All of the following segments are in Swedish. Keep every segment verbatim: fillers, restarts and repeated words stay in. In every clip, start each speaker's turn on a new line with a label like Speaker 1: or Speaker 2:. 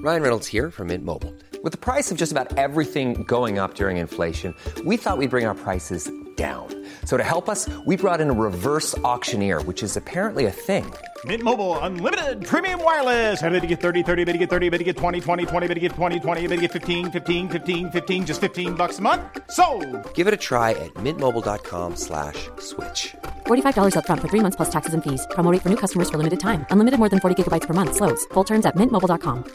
Speaker 1: Ryan Reynolds here from Mint Mobile. With the price of just about everything going up during inflation, we thought we'd bring our prices down. So to help us, we brought in a reverse auctioneer, which is apparently a thing.
Speaker 2: Mint Mobile Unlimited Premium Wireless. How to get thirty, thirty, how to get thirty, how to get twenty, twenty, twenty, how to get twenty, twenty, how to get fifteen, fifteen, fifteen, fifteen, just fifteen bucks a month? Sold!
Speaker 1: Give it a try at mintmobile.com slash switch.
Speaker 3: forty-five dollars up front for three months plus taxes and fees. Promo rate for new customers for limited time. Unlimited more than forty gigabytes per month. Slows full terms at mint mobile dot com.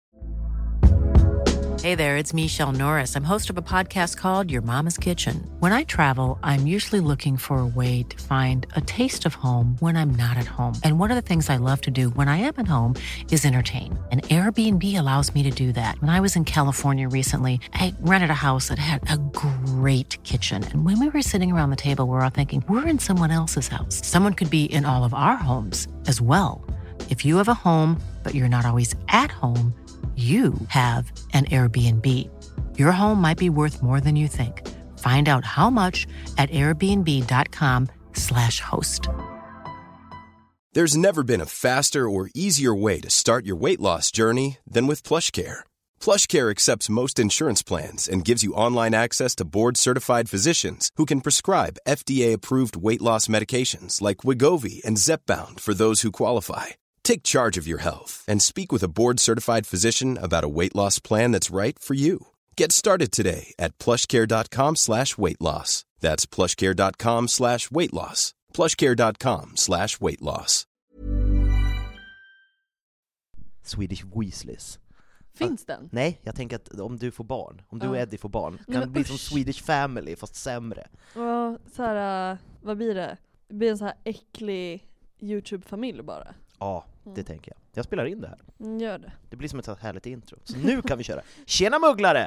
Speaker 4: Hey there, it's Michelle Norris. I'm host of a podcast called Your Mama's Kitchen. When I travel, I'm usually looking for a way to find a taste of home when I'm not at home. And one of the things I love to do when I am at home is entertain. And Airbnb allows me to do that. When I was in California recently, I rented a house that had a great kitchen. And when we were sitting around the table, we were all thinking, we're in someone else's house. Someone could be in all of our homes as well. If you have a home, but you're not always at home, you have an Airbnb. Your home might be worth more than you think. Find out how much at airbnb.com slash host.
Speaker 5: There's never been a faster or easier way to start your weight loss journey than with PlushCare. PlushCare accepts most insurance plans and gives you online access to board-certified physicians who can prescribe F D A-approved weight loss medications like Wegovy and Zepbound for those who qualify. Take charge of your health and speak with a board-certified physician about a weight loss plan that's right for you. Get started today at plushcare.com slash weight loss. That's plushcare.com slash weight loss. plushcare.com slash weight loss.
Speaker 6: Swedish Weasleys.
Speaker 7: Finns den?
Speaker 6: Nej, jag tänker att om du får barn, om du och
Speaker 7: Ja.
Speaker 6: Eddie får barn, kan
Speaker 7: Nej,
Speaker 6: det bli
Speaker 7: usch.
Speaker 6: som Swedish Family fast sämre.
Speaker 7: Ja, så här, uh, vad blir det? Det blir en så här äcklig YouTube-familj bara.
Speaker 6: Ja, det
Speaker 7: Mm.
Speaker 6: tänker jag. Jag spelar in det här.
Speaker 7: Mm, gör det.
Speaker 6: Det blir som ett så här härligt intro. Så nu kan vi köra. Tjena mugglare!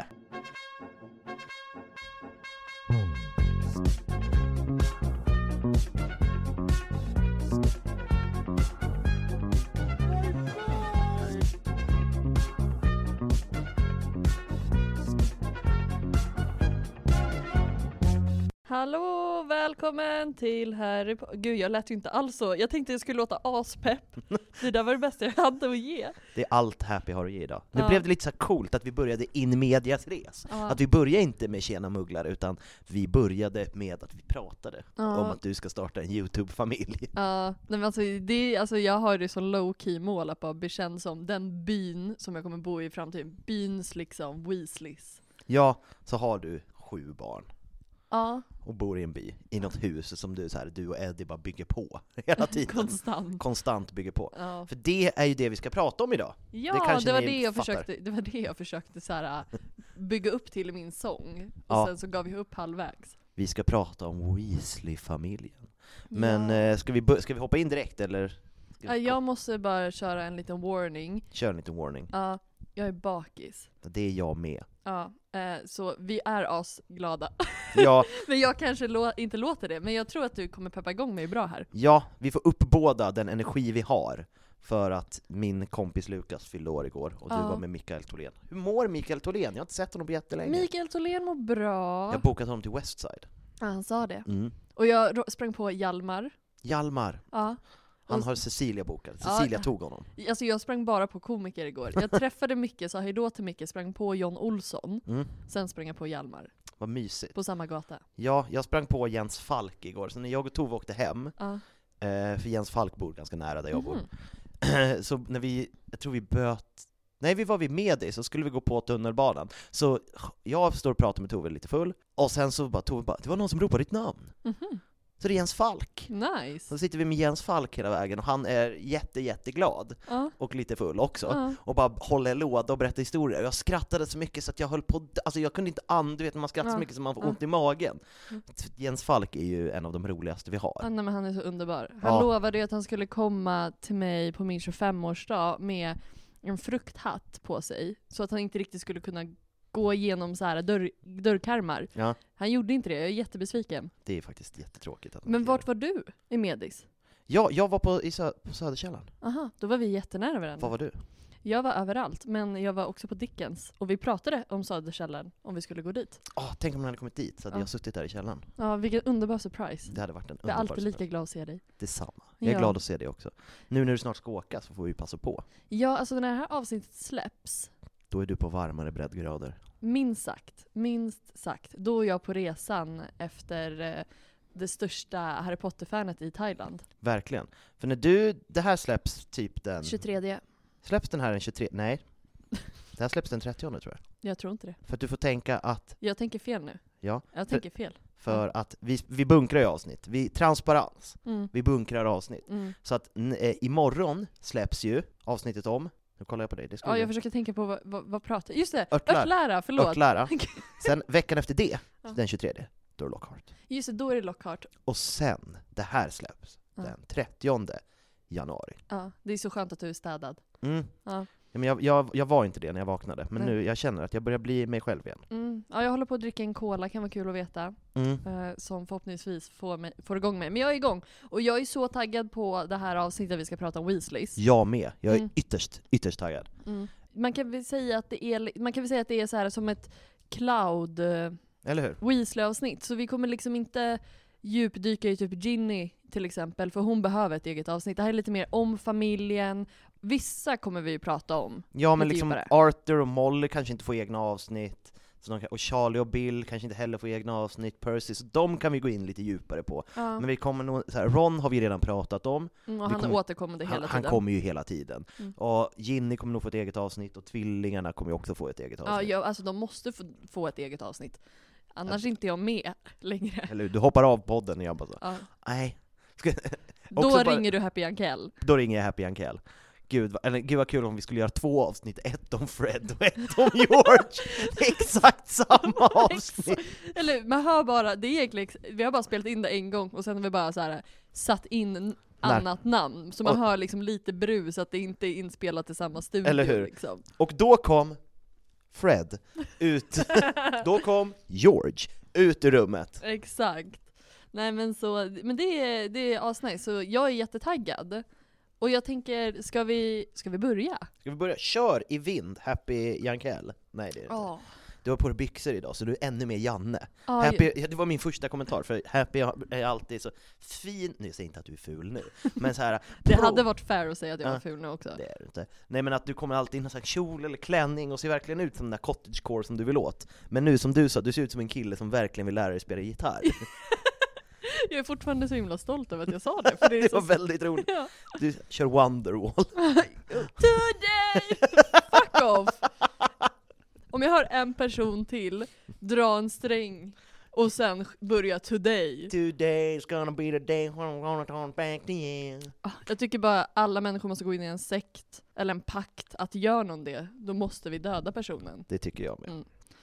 Speaker 7: Hallå, välkommen till Harry Po- Gud, jag lät ju inte alls så. Jag tänkte jag skulle låta aspepp. Det där var det bästa jag hade att ge.
Speaker 6: Det är allt Happy har att ge idag. Nu
Speaker 7: Ja.
Speaker 6: blev det lite så här coolt att vi började in medias res.
Speaker 7: Ja.
Speaker 6: Att vi började inte med tjena mugglare, utan vi började med att vi pratade
Speaker 7: Ja.
Speaker 6: om att du ska starta en YouTube-familj.
Speaker 7: Ja, nej, men alltså, det, alltså jag har det så low-key mål att bara bli känd som den byn som jag kommer bo i framtiden. Byns liksom Weasleys.
Speaker 6: Ja, så har du sju barn
Speaker 7: Ja,
Speaker 6: och bor i en by, i något hus som du, så här, du och Eddie bara bygger på hela tiden.
Speaker 7: konstant.
Speaker 6: Konstant bygger på.
Speaker 7: Ja,
Speaker 6: För det är ju det vi ska prata om idag.
Speaker 7: ja
Speaker 6: Det
Speaker 7: det,
Speaker 6: kanske
Speaker 7: var
Speaker 6: ni
Speaker 7: det jag
Speaker 6: fattar.
Speaker 7: försökte, det var det jag försökte så här, bygga upp till i min sång. Och
Speaker 6: Ja.
Speaker 7: sen så gav vi upp halvvägs.
Speaker 6: Vi ska prata om Weasley-familjen. Men
Speaker 7: Ja.
Speaker 6: eh, ska, vi bör- ska vi hoppa in direkt, eller? Ska
Speaker 7: Ja,
Speaker 6: vi
Speaker 7: jag måste bara köra en liten warning.
Speaker 6: Kör en liten warning.
Speaker 7: Ja, jag är bakis.
Speaker 6: Det är jag med.
Speaker 7: Ja, eh, så vi är asglada.
Speaker 6: Ja,
Speaker 7: Men jag kanske lå- inte låter det, men jag tror att du kommer peppa igång mig bra här.
Speaker 6: ja, vi får uppbåda den energi vi har. För att min kompis Lukas fyllde år igår och du
Speaker 7: Ja.
Speaker 6: var med Mikael Tholén. Hur mår Mikael Tholén? Jag har inte sett honom på jättelänge.
Speaker 7: Mikael Tholén mår bra.
Speaker 6: Jag har bokat honom till Westside.
Speaker 7: Ja, han sa det.
Speaker 6: Mm.
Speaker 7: Och jag ro- sprang på Hjalmar.
Speaker 6: Hjalmar,
Speaker 7: Ja.
Speaker 6: han
Speaker 7: Och-
Speaker 6: har Cecilia bokat.
Speaker 7: Ja.
Speaker 6: Cecilia tog honom.
Speaker 7: Alltså jag sprang bara på komiker igår. Jag träffade Micke, sa hejdå till Micke, sprang på John Olsson.
Speaker 6: Mm.
Speaker 7: Sen sprang jag på Hjalmar.
Speaker 6: Vad mysigt.
Speaker 7: På samma gata.
Speaker 6: Ja, jag sprang på Jens Falk igår. Så när jag och Tove åkte hem,
Speaker 7: Ja.
Speaker 6: eh, för Jens Falk bor ganska nära där jag bor.
Speaker 7: Mhm.
Speaker 6: Så när vi, jag tror vi böt, nej vi var vid med dig, så skulle vi gå på tunnelbanan. Så jag står och pratar med Tove lite full, och sen så bara Tove bara, det var någon som ropade ditt namn.
Speaker 7: Mhm.
Speaker 6: Så det är Jens Falk.
Speaker 7: Nice.
Speaker 6: Så sitter vi med Jens Falk hela vägen, och han är jätte, jätteglad.
Speaker 7: Ja.
Speaker 6: Och lite full också.
Speaker 7: Ja.
Speaker 6: Och bara håller låda och berättar historier. Jag skrattade så mycket så att jag höll på, alltså jag kunde inte and, du vet när man skrattar
Speaker 7: Ja.
Speaker 6: så mycket så man får
Speaker 7: Ja.
Speaker 6: ont i magen.
Speaker 7: Mm.
Speaker 6: Jens Falk är ju en av de roligaste vi har.
Speaker 7: Ja, nej, men han är så underbar. Han
Speaker 6: Ja.
Speaker 7: lovade ju att han skulle komma till mig på min tjugofemårsdag med en frukthatt på sig. Så att han inte riktigt skulle kunna gå igenom så här dörr, dörrkarmar.
Speaker 6: Ja,
Speaker 7: Han gjorde inte det, jag är jättebesviken.
Speaker 6: det är faktiskt jättetråkigt att han
Speaker 7: Men
Speaker 6: inte
Speaker 7: vart
Speaker 6: gör
Speaker 7: var du i Medis?
Speaker 6: det. Ja, jag var på, i sö- på Söderkällan.
Speaker 7: Aha, då var vi jättenära varandra.
Speaker 6: Var var du?
Speaker 7: Jag var överallt, men jag var också på Dickens. Och vi pratade om Söderkällan, om vi skulle gå dit.
Speaker 6: Åh, tänk om man hade kommit dit så hade
Speaker 7: Ja.
Speaker 6: jag suttit där i källaren.
Speaker 7: Ja, vilken underbar surprise.
Speaker 6: Det hade varit en
Speaker 7: Jag är
Speaker 6: underbar
Speaker 7: alltid lika
Speaker 6: surprise.
Speaker 7: glad att se dig.
Speaker 6: Detsamma. Jag är
Speaker 7: Ja.
Speaker 6: glad att se det också. Nu när du snart ska åka så får vi passa på.
Speaker 7: Ja, alltså när det här avsnittet släpps
Speaker 6: Då är du på varmare breddgrader.
Speaker 7: Minst sagt, minst sagt. Då är jag på resan efter eh, det största Harry Potter-fanet i Thailand.
Speaker 6: Verkligen. För när du, det här släpps typ den...
Speaker 7: tjugotredje.
Speaker 6: Släpps den här den tjugotre? Nej. Det här släpps den trettionde tror jag.
Speaker 7: Jag tror inte det.
Speaker 6: För att du får tänka att...
Speaker 7: Jag tänker fel nu.
Speaker 6: Ja.
Speaker 7: Jag
Speaker 6: för,
Speaker 7: tänker fel.
Speaker 6: För att vi, vi bunkrar ju avsnitt. Vi, transparens.
Speaker 7: Mm.
Speaker 6: Vi bunkrar avsnitt.
Speaker 7: Mm.
Speaker 6: Så att eh, imorgon släpps ju avsnittet om... Nu kollar jag på dig. Det
Speaker 7: Ja, jag försöker tänka på vad, vad, vad pratar... Just det,
Speaker 6: Örtlära.
Speaker 7: Örtlära, förlåt.
Speaker 6: Örtlära. Sen veckan efter det,
Speaker 7: Ja.
Speaker 6: den tjugotredje, då är det Lockhart.
Speaker 7: Just det, då är det Lockhart.
Speaker 6: Och sen, det här släpps
Speaker 7: Ja.
Speaker 6: den trettionde januari.
Speaker 7: Ja, det är så skönt att du är städad.
Speaker 6: Mm.
Speaker 7: Ja.
Speaker 6: Ja, men jag, jag, jag var inte det när jag vaknade, men
Speaker 7: Nej.
Speaker 6: nu jag känner att jag börjar bli mig själv igen.
Speaker 7: Mm. Ja, jag håller på att dricka en cola, kan vara kul att veta.
Speaker 6: Mm.
Speaker 7: Eh, som förhoppningsvis får, mig, får igång mig. Men jag är igång. Och jag är så taggad på det här avsnittet vi ska prata om Weasleys.
Speaker 6: Jag med. Jag är
Speaker 7: Mm.
Speaker 6: ytterst, ytterst taggad.
Speaker 7: Mm. Man kan väl säga att det är, man kan väl säga att det är så här som ett cloud eh,
Speaker 6: Eller hur?
Speaker 7: Weasley-avsnitt. Så vi kommer liksom inte djupdyka i typ Ginny till exempel, för hon behöver ett eget avsnitt. Det här är lite mer om familjen. Vissa kommer vi ju prata om.
Speaker 6: Ja, men
Speaker 7: lite
Speaker 6: liksom
Speaker 7: djupare.
Speaker 6: Arthur och Molly kanske inte får egna avsnitt. Så de kan, och Charlie och Bill kanske inte heller får egna avsnitt. Percy, så de kan vi gå in lite djupare på.
Speaker 7: Ja.
Speaker 6: Men vi kommer nog, så här, Ron har vi redan pratat om.
Speaker 7: Mm, och
Speaker 6: vi
Speaker 7: han
Speaker 6: kommer-
Speaker 7: är återkommande hela
Speaker 6: Han, han
Speaker 7: tiden.
Speaker 6: kommer ju hela tiden.
Speaker 7: Mm.
Speaker 6: Och Ginny kommer nog få ett eget avsnitt, och tvillingarna kommer ju också få ett eget
Speaker 7: Ja,
Speaker 6: avsnitt.
Speaker 7: jag, alltså de måste få, få ett eget avsnitt. Annars är inte jag med längre.
Speaker 6: Eller hur? Du hoppar av podden och jag bara så,
Speaker 7: Ja.
Speaker 6: nej. Ska,
Speaker 7: Då
Speaker 6: också bara-
Speaker 7: ringer du Happy Uncle.
Speaker 6: Då ringer jag Happy Uncle. Gud, vad- eller, gud vad kul om vi skulle göra två avsnitt, ett om Fred och ett om George. Det är exakt samma avsnitt.
Speaker 7: Eller man hör bara, det är egentligen, vi har bara spelat in det en gång och sen har vi bara så här satt in en annat namn. Så man
Speaker 6: Och-
Speaker 7: hör liksom lite brus att det inte är inspelat i samma studio.
Speaker 6: Eller hur?
Speaker 7: Liksom.
Speaker 6: Och då kom Fred ut. Då kom George ut ur rummet.
Speaker 7: Exakt. Nej men så, men det är, det är asnice, så jag är jättetaggad. Och jag tänker, ska vi, ska vi börja?
Speaker 6: Ska vi börja? Kör i vind, Happy Jankell. Nej, det är det inte.
Speaker 7: Ja.
Speaker 6: Du har på dig byxor idag, så du är ännu mer Janne.
Speaker 7: Ja,
Speaker 6: Happy, ja, det var min första kommentar, för Happy är alltid så fin. Nu säger inte att du är ful nu, men så här.
Speaker 7: Det
Speaker 6: pro-
Speaker 7: hade varit fair att säga att jag var
Speaker 6: Ja.
Speaker 7: ful nu också.
Speaker 6: Det är du inte. Nej, men att du kommer alltid i någon sån här kjol eller klänning och ser verkligen ut som den där cottagecore som du vill åt. Men nu som du sa, du ser ut som en kille som verkligen vill lära dig spela gitarr.
Speaker 7: Jag är fortfarande så himla stolt över att jag sa det. För det är
Speaker 6: Det
Speaker 7: så
Speaker 6: var väldigt roligt.
Speaker 7: Ja.
Speaker 6: Du kör Wonderwall.
Speaker 7: Today! Fuck off! Om jag hör en person till dra en sträng och sen börja today.
Speaker 6: Today's gonna be the day when I'm gonna turn back to you.
Speaker 7: Ah, Jag tycker bara alla människor måste gå in i en sekt eller en pakt att gör någon det, då måste vi döda personen.
Speaker 6: Det tycker jag med.
Speaker 7: Mm.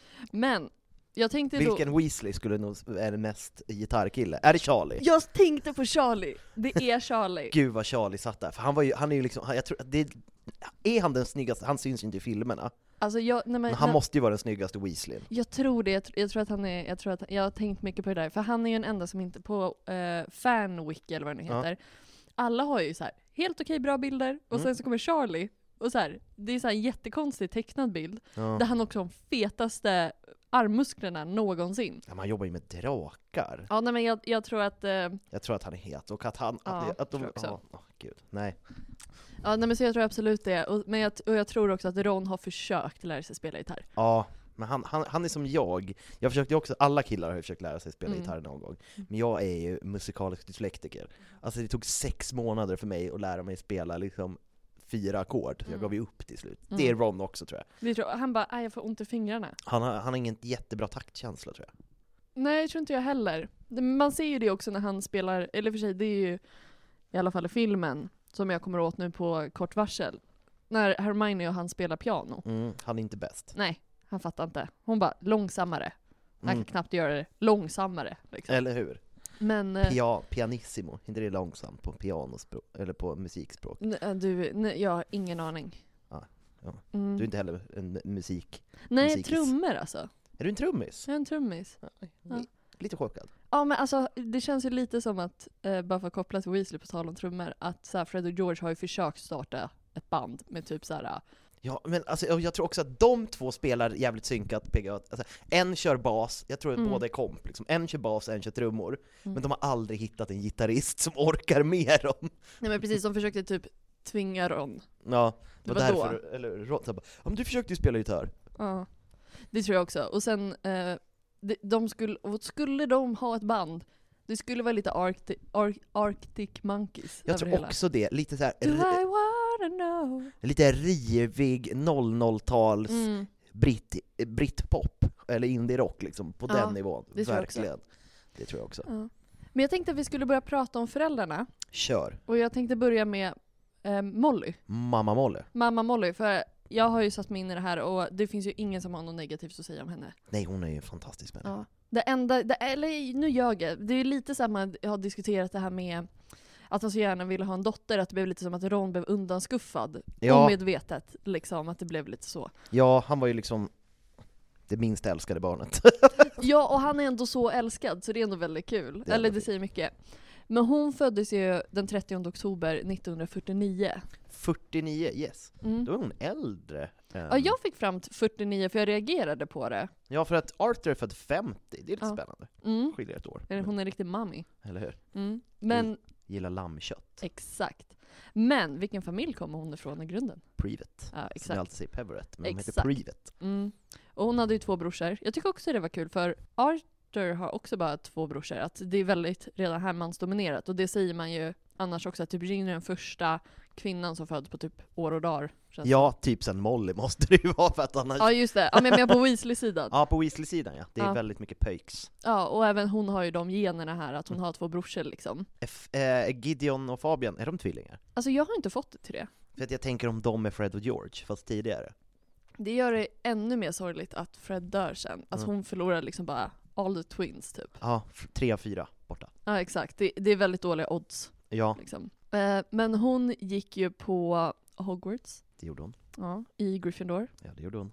Speaker 7: Men jag tänkte då...
Speaker 6: Vilken Weasley skulle nog är den mest gitarrkille? Är det Charlie?
Speaker 7: Jag tänkte på Charlie. Det är Charlie.
Speaker 6: Gud vad Charlie satt där, för han var ju, han är ju liksom, han- jag tror, det, är han den snyggaste? Han syns ju inte i filmerna,
Speaker 7: Alltså jag, nej men,
Speaker 6: men han
Speaker 7: nej,
Speaker 6: måste ju vara den snyggaste Weasleyn.
Speaker 7: jag tror det. Jag, tr- jag tror att han är, jag tror att jag har tänkt mycket på det där, för han är ju den enda som inte på uh, fanwiki eller vad det nu
Speaker 6: Ja.
Speaker 7: heter. Alla har ju så här helt okej bra bilder och
Speaker 6: Mm.
Speaker 7: sen så kommer Charlie och så här, det är så här en jättekonstig tecknad bild
Speaker 6: Ja.
Speaker 7: där han också har de fetaste armmusklerna någonsin.
Speaker 6: Ja, man jobbar ju med drakar.
Speaker 7: Ja, nej men jag, jag tror att eh,
Speaker 6: Jag tror att han är het, och att han,
Speaker 7: Ja,
Speaker 6: att, att de,
Speaker 7: tror jag också.
Speaker 6: ja, åh, gud, nej.
Speaker 7: ja, nej men så jag tror absolut det. Och, men jag, och jag tror också att Ron har försökt lära sig spela gitarr.
Speaker 6: Ja, men han, han, han är som jag. Jag försökte ju också, alla killar har ju försökt lära sig spela
Speaker 7: Mm.
Speaker 6: gitarr någon gång. Men jag är ju musikalisk dyslektiker. Alltså det tog sex månader för mig att lära mig spela liksom fyra ackord. Så jag
Speaker 7: Mm.
Speaker 6: gav ju upp till slut.
Speaker 7: Mm.
Speaker 6: Det är Ron också tror jag.
Speaker 7: Vi tror, han bara, "Aj, jag får ont i fingrarna."
Speaker 6: Han har, han har ingen jättebra taktkänsla tror jag.
Speaker 7: Nej, jag tror inte jag heller. Det- Man ser ju det också när han spelar, eller för sig, det är ju i alla fall i filmen, som jag kommer åt nu på kort varsel. När Hermione och han spelar piano.
Speaker 6: Mm, han är inte bäst.
Speaker 7: Nej, han fattar inte. Hon bara, långsammare. Han
Speaker 6: Mm.
Speaker 7: kan knappt göra det långsammare. Liksom.
Speaker 6: Eller hur?
Speaker 7: Men eh,
Speaker 6: Pia, pianissimo, inte det långsamt på pianospråk, eller på musikspråk?
Speaker 7: n- äh, du, nej, jag har ingen aning.
Speaker 6: Ja, ja.
Speaker 7: Mm.
Speaker 6: Du är inte heller en musik.
Speaker 7: Nej,
Speaker 6: musikis.
Speaker 7: trummor alltså.
Speaker 6: Är du en trummis?
Speaker 7: Jag är en trummis.
Speaker 6: Ja. Lite chockad.
Speaker 7: Ja, men alltså det känns ju lite som att, eh, bara för att koppla till Weasley på tal om trummor, att så här, Fred och George har ju försökt starta ett band med typ så här.
Speaker 6: Ja, men alltså, jag jag tror också att de två spelar jävligt synkat. P G A. Alltså, en kör bas, jag tror att
Speaker 7: Mm.
Speaker 6: båda är komp. Liksom. En kör bas, en kör trummor.
Speaker 7: Mm.
Speaker 6: Men de har aldrig hittat en gitarrist som orkar med dem.
Speaker 7: Nej men precis, de försökte typ tvinga Ron.
Speaker 6: Ja, det var,
Speaker 7: Det var
Speaker 6: därför, eller Ron sa bara, ja, men du försökte ju spela gitarr.
Speaker 7: Ja, det tror jag också. Och sen, eh, de, de skulle, och skulle de ha ett band, det skulle vara lite Arctic, Ar- Arctic Monkeys.
Speaker 6: Jag
Speaker 7: över
Speaker 6: tror
Speaker 7: hela.
Speaker 6: också det, lite så här,
Speaker 7: Do I
Speaker 6: r-
Speaker 7: wanna know?
Speaker 6: lite rivig noll noll-tals
Speaker 7: Mm.
Speaker 6: britt, brittpop, eller indie-rock liksom, på
Speaker 7: Ja,
Speaker 6: den nivån.
Speaker 7: det tror jag också.
Speaker 6: Verkligen. Det tror jag också.
Speaker 7: Ja. Men jag tänkte att vi skulle börja prata om föräldrarna.
Speaker 6: Kör.
Speaker 7: Och jag tänkte börja med eh, Molly.
Speaker 6: Mamma Molly.
Speaker 7: Mamma Molly, för jag har ju satt mig in i det här och det finns ju ingen som har något negativt att säga om henne.
Speaker 6: Nej, hon är ju en fantastisk människa.
Speaker 7: Ja. Det enda, det, eller nu ljög jag. Det är lite samma, jag har diskuterat det här med att han så gärna ville ha en dotter, att det blev lite som att Ron blev undanskuffad.
Speaker 6: Ja.
Speaker 7: Omedvetet, liksom, att det blev lite så.
Speaker 6: Ja, han var ju liksom det minst älskade barnet.
Speaker 7: Ja, och han är ändå så älskad, så det är ändå väldigt kul.
Speaker 6: Det är
Speaker 7: eller
Speaker 6: ändå
Speaker 7: det
Speaker 6: fint.
Speaker 7: säger mycket. Men hon föddes ju den trettionde oktober nittonhundrafyrtionio.
Speaker 6: fyrtionio, yes.
Speaker 7: Mm.
Speaker 6: Då är hon äldre. än-
Speaker 7: Ja, jag fick fram till fyrtionio för jag reagerade på det.
Speaker 6: Ja, för att Arthur är född femtio, det är lite
Speaker 7: Ja.
Speaker 6: spännande.
Speaker 7: Mm.
Speaker 6: Skiljer ett år.
Speaker 7: Eller hon är riktigt mommy.
Speaker 6: Eller hur?
Speaker 7: Mm. Men,
Speaker 6: Gillar lammkött.
Speaker 7: exakt. Men vilken familj kommer hon ifrån i grunden?
Speaker 6: Privet.
Speaker 7: Ja,
Speaker 6: Som jag
Speaker 7: exakt.
Speaker 6: alltid säger Peverett, men de heter
Speaker 7: Exakt.
Speaker 6: Privet.
Speaker 7: Mm. Och hon hade ju två brorsor. Jag tycker också det var kul, för Arthur har också bara två brorsor. Att det är väldigt redan här mansdominerat. Och det säger man ju annars också, att typ Ring är den första kvinnan som föds på typ år och dagar. känns
Speaker 6: Ja, typ sen Molly måste det ju vara för att annars...
Speaker 7: det. Ja, just det. Ja, men jag menar på Weasley-sidan.
Speaker 6: Ja, på Weasley-sidan ja. Det är
Speaker 7: Ja.
Speaker 6: väldigt mycket pöjks.
Speaker 7: Ja, och även hon har ju de generna här, att hon har två brorsor liksom.
Speaker 6: F- eh, Gideon och Fabian, är de tvillingar?
Speaker 7: Alltså jag har inte fått det till det.
Speaker 6: För att jag tänker om de är Fred och George, fast tidigare.
Speaker 7: Det gör det ännu mer sorgligt att Fred dör sen. Att
Speaker 6: Mm.
Speaker 7: hon förlorar liksom bara all the twins typ.
Speaker 6: Ja, f- tre av fyra borta.
Speaker 7: Ja, exakt. Det, det är väldigt dåliga odds.
Speaker 6: Ja,
Speaker 7: Liksom. Eh, men hon gick ju på Hogwarts.
Speaker 6: det gjorde hon.
Speaker 7: Ja, i Gryffindor.
Speaker 6: Ja, det gjorde hon.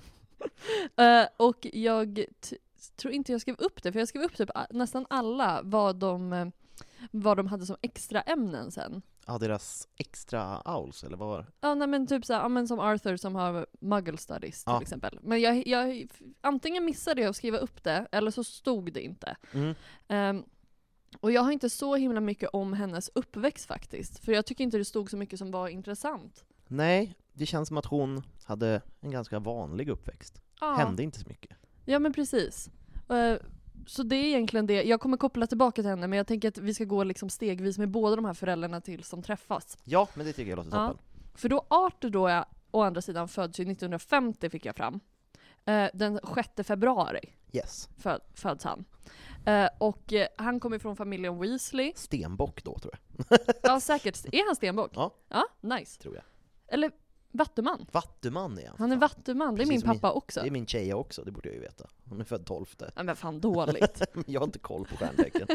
Speaker 7: Eh, och jag t- tror inte jag skrev upp det, för jag skrev upp typ a- nästan alla vad de, eh, vad de hade som extra ämnen sen.
Speaker 6: Ja, deras extra owls, eller vad var det?
Speaker 7: Ja, nej, men typ så här, ja, men som Arthur som har Muggle Studies till
Speaker 6: Ja.
Speaker 7: exempel. Men jag, jag antingen missade jag att skriva upp det, eller så stod det inte.
Speaker 6: Mm.
Speaker 7: Ehm, och jag har inte så himla mycket om hennes uppväxt faktiskt. För jag tycker inte det stod så mycket som var intressant.
Speaker 6: Nej, det känns som att hon hade en ganska vanlig uppväxt.
Speaker 7: Ja.
Speaker 6: Hände inte så mycket.
Speaker 7: Ja, men precis. Eh, så det är egentligen det. Jag kommer koppla tillbaka till henne, men jag tänker att vi ska gå liksom stegvis med båda de här föräldrarna till som träffas.
Speaker 6: Ja, men det tycker jag låter
Speaker 7: Ja.
Speaker 6: toppen.
Speaker 7: För då Arthur då, är, å andra sidan, föds ju nittonhundrafemtio fick jag fram. Eh, den sjätte februari
Speaker 6: Yes.
Speaker 7: föd, föds han. Eh, och eh, han kommer från familjen Weasley.
Speaker 6: Stenbock då, tror jag.
Speaker 7: Ja, säkert. Är han stenbock?
Speaker 6: Ja.
Speaker 7: Ja, nice.
Speaker 6: Tror jag.
Speaker 7: Eller vattuman.
Speaker 6: Vattuman är han.
Speaker 7: Han är
Speaker 6: fan.
Speaker 7: vattuman, det är
Speaker 6: Precis
Speaker 7: min
Speaker 6: som min-
Speaker 7: pappa också.
Speaker 6: Det är min tjej också, det borde jag ju veta. Hon är född tolfte.
Speaker 7: Ja, men fan dåligt.
Speaker 6: Men jag har inte koll på stjärntecken.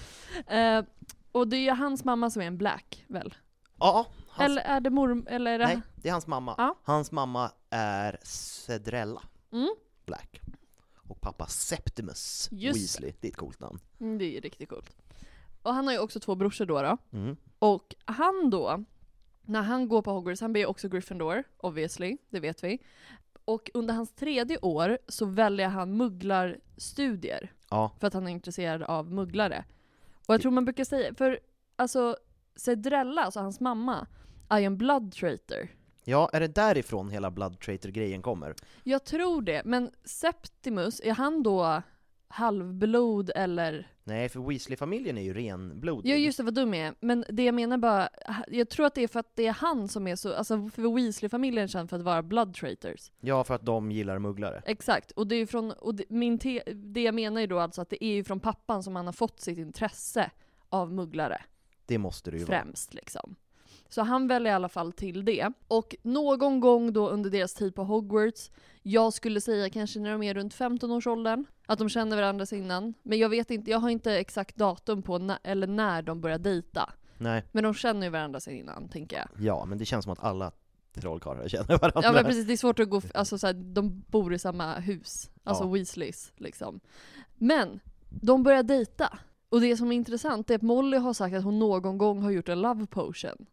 Speaker 7: eh, och det är hans mamma som är en black, väl?
Speaker 6: Ja, hans...
Speaker 7: Eller är det mor... Eller är det...
Speaker 6: Nej, det är hans mamma.
Speaker 7: Ja.
Speaker 6: Hans mamma är Cedrella
Speaker 7: Mm.
Speaker 6: Black. Och pappa Septimus
Speaker 7: Just
Speaker 6: Weasley. Det är ett coolt namn.
Speaker 7: Mm, det är riktigt coolt. Och han har ju också två brorsor då, då.
Speaker 6: Mm.
Speaker 7: Och han då, när han går på Hogwarts, han blir ju också Gryffindor, obviously, det vet vi. Och under hans tredje år så väljer han mugglarstudier.
Speaker 6: Ja.
Speaker 7: För att han är intresserad av mugglare. Och jag tror man brukar säga, för alltså Cedrella, alltså hans mamma, är ju en blood traitor.
Speaker 6: Ja, är det därifrån hela Blood Traitor-grejen kommer?
Speaker 7: Jag tror det, men Septimus, är han då halvblod eller...
Speaker 6: Nej, för Weasley-familjen är ju renblodig.
Speaker 7: Ja, just det, vad dum är. Men det jag menar bara, jag tror att det är för att det är han som är så, alltså för Weasley-familjen känns för att vara blood traitors.
Speaker 6: Ja, för att de gillar mugglare.
Speaker 7: Exakt, och det är ju från, och det, min te, det jag menar är då alltså att det är ju från pappan som han har fått sitt intresse av mugglare.
Speaker 6: Det måste det ju
Speaker 7: Främst liksom. Så han väljer i alla fall till det. Och någon gång då under deras tid på Hogwarts, jag skulle säga kanske när de är runt femton-årsåldern, att de känner varandra innan. Men jag vet inte, jag har inte exakt datum på när, eller när de börjar dejta.
Speaker 6: vara. Nej,
Speaker 7: Men de känner ju varandra sedan innan, tänker jag.
Speaker 6: ja, men det känns som att alla trollkarlar känner varandra.
Speaker 7: Ja, men precis, det är svårt att gå, f- alltså så här, de bor i samma hus. Alltså
Speaker 6: Ja.
Speaker 7: Weasleys, liksom. Men, de börjar dejta. Och det som är intressant är att Molly har sagt att hon någon gång har gjort en love potion.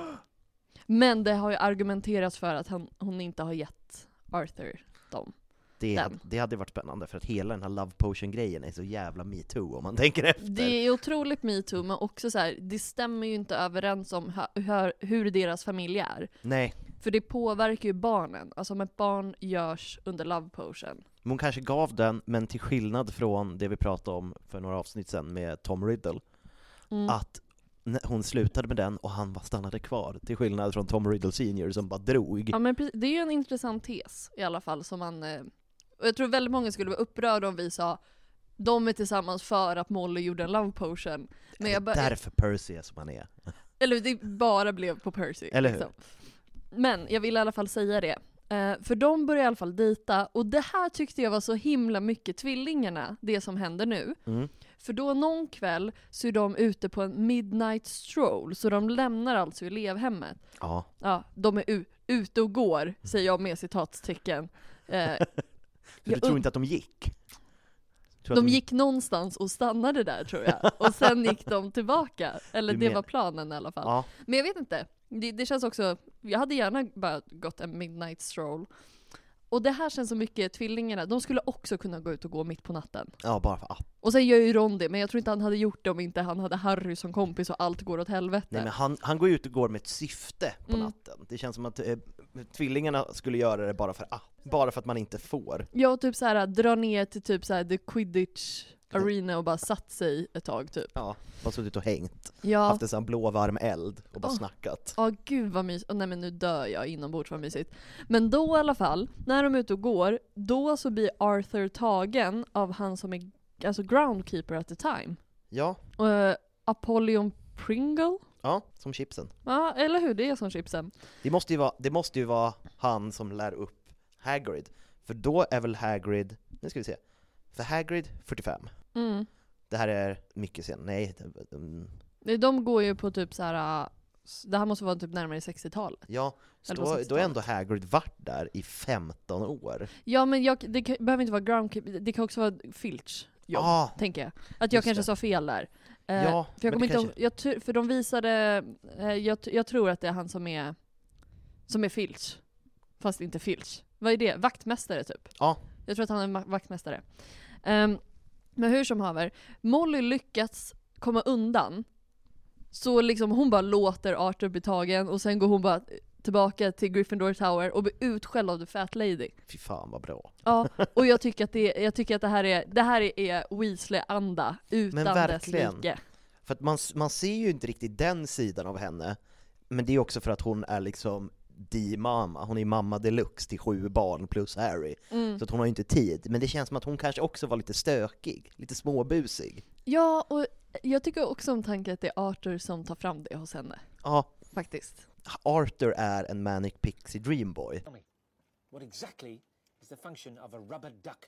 Speaker 7: Men det har ju argumenterats för att han, hon inte har gett Arthur dem.
Speaker 6: Det,
Speaker 7: den.
Speaker 6: det hade varit spännande, för att hela den här Love Potion-grejen är så jävla Me Too om man tänker efter.
Speaker 7: Det är otroligt Me Too, men också så här, det stämmer ju inte överens om hur, hur deras familj är.
Speaker 6: Nej.
Speaker 7: För det påverkar ju barnen. Alltså om ett barn görs under Love Potion.
Speaker 6: Hon kanske gav den, men till skillnad från det vi pratade om för några avsnitt sedan med Tom Riddle, mm. att hon slutade med den och han bara stannade kvar, till skillnad från Tom Riddle senior som bara drog.
Speaker 7: Ja, men det är ju en intressant tes i alla fall som man, och jag tror väldigt många skulle vara upprörda om vi sa de är tillsammans för att Molly gjorde en Love Potion. Men jag bara,
Speaker 6: därför Percy är som han är.
Speaker 7: Eller det bara blev på Percy.
Speaker 6: Eller hur?
Speaker 7: Liksom. Men jag vill i alla fall säga det. Uh, för de börjar i alla fall dejta, och det här tyckte jag var så himla mycket tvillingarna, det som händer nu. Mm. För då någon kväll så är de ute på en midnight stroll, så de lämnar alltså elevhemmet.
Speaker 6: Ja.
Speaker 7: Ja, de är u- ute och går, säger jag med citatstecken. Uh,
Speaker 6: för du jag, tror inte att de gick?
Speaker 7: De, de gick någonstans och stannade där, tror jag. Och sen gick de tillbaka. Eller det var planen i alla fall. Ja. Men jag vet inte. Det, det känns också, jag hade gärna bara gått en midnight stroll. Och det här känns så mycket, tvillingarna, de skulle också kunna gå ut och gå mitt på natten.
Speaker 6: Ja, bara för att.
Speaker 7: Och sen gör ju Ron det, men jag tror inte han hade gjort det om inte han hade Harry som kompis och allt går åt helvete.
Speaker 6: Nej, men han, han går ut och går med ett syfte på mm. natten. Det känns som att eh, tvillingarna skulle göra det bara för att, bara för att man inte får.
Speaker 7: Ja, typ så här, dra ner till typ så här the Quidditch arena och bara satt sig ett tag typ.
Speaker 6: Ja, bara suttit och hängt.
Speaker 7: Ja.
Speaker 6: Haft en sån blå varm eld och bara oh. snackat.
Speaker 7: Ja, oh, gud vad mysigt. Oh, nej men nu dör jag inombords, vad mysigt. Men då i alla fall, när de är ute och går, då så blir Arthur tagen av han som är alltså groundkeeper at the time.
Speaker 6: Ja.
Speaker 7: Uh, Apollyon Pringle?
Speaker 6: Ja, som chipsen.
Speaker 7: Ja, eller hur? Det är som chipsen.
Speaker 6: Det måste ju vara, det måste ju vara han som lär upp Hagrid. För då är väl Hagrid, nu ska vi se. För Hagrid, fyrtiofem. Mm. Det här är mycket sen. Nej. Um.
Speaker 7: De går ju på typ så här. Det här måste vara typ närmare sextiotalet.
Speaker 6: Ja, så då, då är ändå Hagrid varit där i femton år.
Speaker 7: Ja, men jag, det kan, behöver inte vara groundkeeper. Det kan också vara Filch jobb, ah, tänker jag. Att jag kanske det. sa fel där. Uh,
Speaker 6: ja,
Speaker 7: för, jag kommer inte
Speaker 6: kanske...
Speaker 7: jag, för de visade, uh, jag, jag tror att det är han som är som är Filch. Fast inte Filch. Vad är det? Vaktmästare typ.
Speaker 6: Ja.
Speaker 7: Jag tror att han är vaktmästare. Um, men hur som haver, Molly lyckats komma undan. Så liksom hon bara låter Arthur bli tagen och sen går hon bara tillbaka till Gryffindor Tower och blir utskälld av The Fat Lady.
Speaker 6: Fy fan vad bra.
Speaker 7: Ja, och jag tycker att det, jag tycker att det här är det här är Weasley-anda utan
Speaker 6: men verkligen.
Speaker 7: Dess like.
Speaker 6: För att man, man ser ju inte riktigt den sidan av henne. Men det är också för att hon är liksom di mamma. Hon är mamma deluxe till sju barn plus Harry. Mm. Så att hon har ju inte tid. Men det känns som att hon kanske också var lite stökig. Lite småbusig.
Speaker 7: Ja, och jag tycker också om tanken att det är Arthur som tar fram det hos henne.
Speaker 6: Ja.
Speaker 7: Faktiskt.
Speaker 6: Arthur är en manic pixie dream boy.
Speaker 8: Tell me, what exactly is the function of a rubber duck?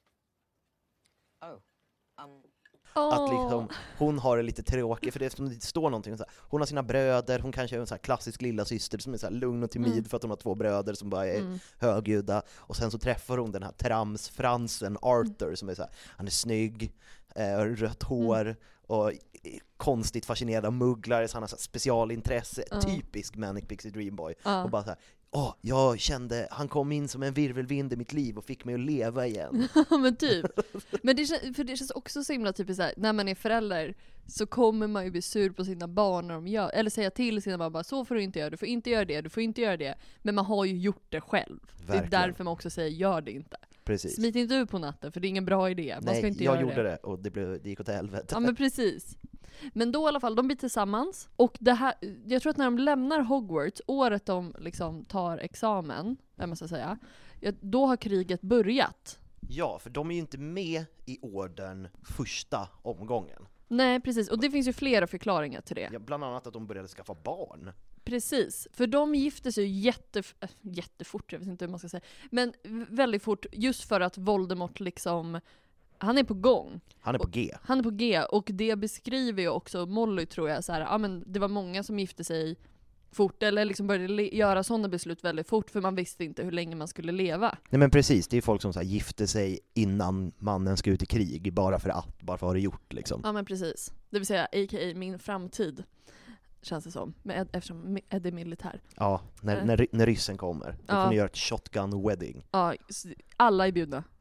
Speaker 9: Oh, um...
Speaker 6: Att liksom, hon har det lite tråkigt, för det, är, det står någonting så här, hon har sina bröder, hon kanske är en så här klassisk lilla syster som är så här lugn och timid mm. för att hon har två bröder som bara är mm. högljudda, och sen så träffar hon den här tramsfransen Arthur mm. som är så här, han är snygg, eh, rött hår mm. och konstigt fascinerad av mugglare, så han har så här specialintresse, mm. typisk manic pixie dream boy mm. och bara så här, åh, jag kände, han kom in som en virvelvind i mitt liv och fick mig att leva igen.
Speaker 7: Men typ. Men det, för det känns också så himla typiskt såhär, när man är förälder så kommer man ju bli sur på sina barn när de gör, eller säga till sina barn bara, så får du inte göra, du får inte göra det, du får inte göra det. Men man har ju gjort det själv. Verkligen. Det är därför man också säger, gör det inte.
Speaker 6: Precis.
Speaker 7: Smit inte ut på natten, för det är ingen bra idé. Man
Speaker 6: Nej,
Speaker 7: ska inte
Speaker 6: jag
Speaker 7: göra
Speaker 6: gjorde
Speaker 7: det.
Speaker 6: det och det, blev, det gick åt helvete.
Speaker 7: Ja, men precis. Men då i alla fall, de blir tillsammans. Och det här, jag tror att när de lämnar Hogwarts, året de liksom tar examen, vad man ska säga, då har kriget börjat.
Speaker 6: Ja, för de är ju inte med i orden första omgången.
Speaker 7: Nej, precis. Och det finns ju flera förklaringar till det.
Speaker 6: Ja, bland annat att de började skaffa barn.
Speaker 7: Precis, för de gifte sig jätte, äh, jättefort, jag vet inte hur man ska säga. Men väldigt fort, just för att Voldemort liksom, han är på gång.
Speaker 6: Han är på G.
Speaker 7: Och, han är på G, och det beskriver ju också Molly, tror jag, så här, ja, men det var många som gifte sig fort, eller liksom började le- göra sådana beslut väldigt fort, för man visste inte hur länge man skulle leva.
Speaker 6: Nej, men precis, det är folk som så här gifte sig innan mannen ska ut i krig, bara för att, bara för att ha det gjort liksom.
Speaker 7: Ja, men precis. Det vill säga, a k a min framtid, känns det som, med, eftersom Ed är militär.
Speaker 6: Ja, när, äh. när, när ryssen kommer, då ja. får ni göra ett shotgun wedding.
Speaker 7: Ja, alla är bjudna.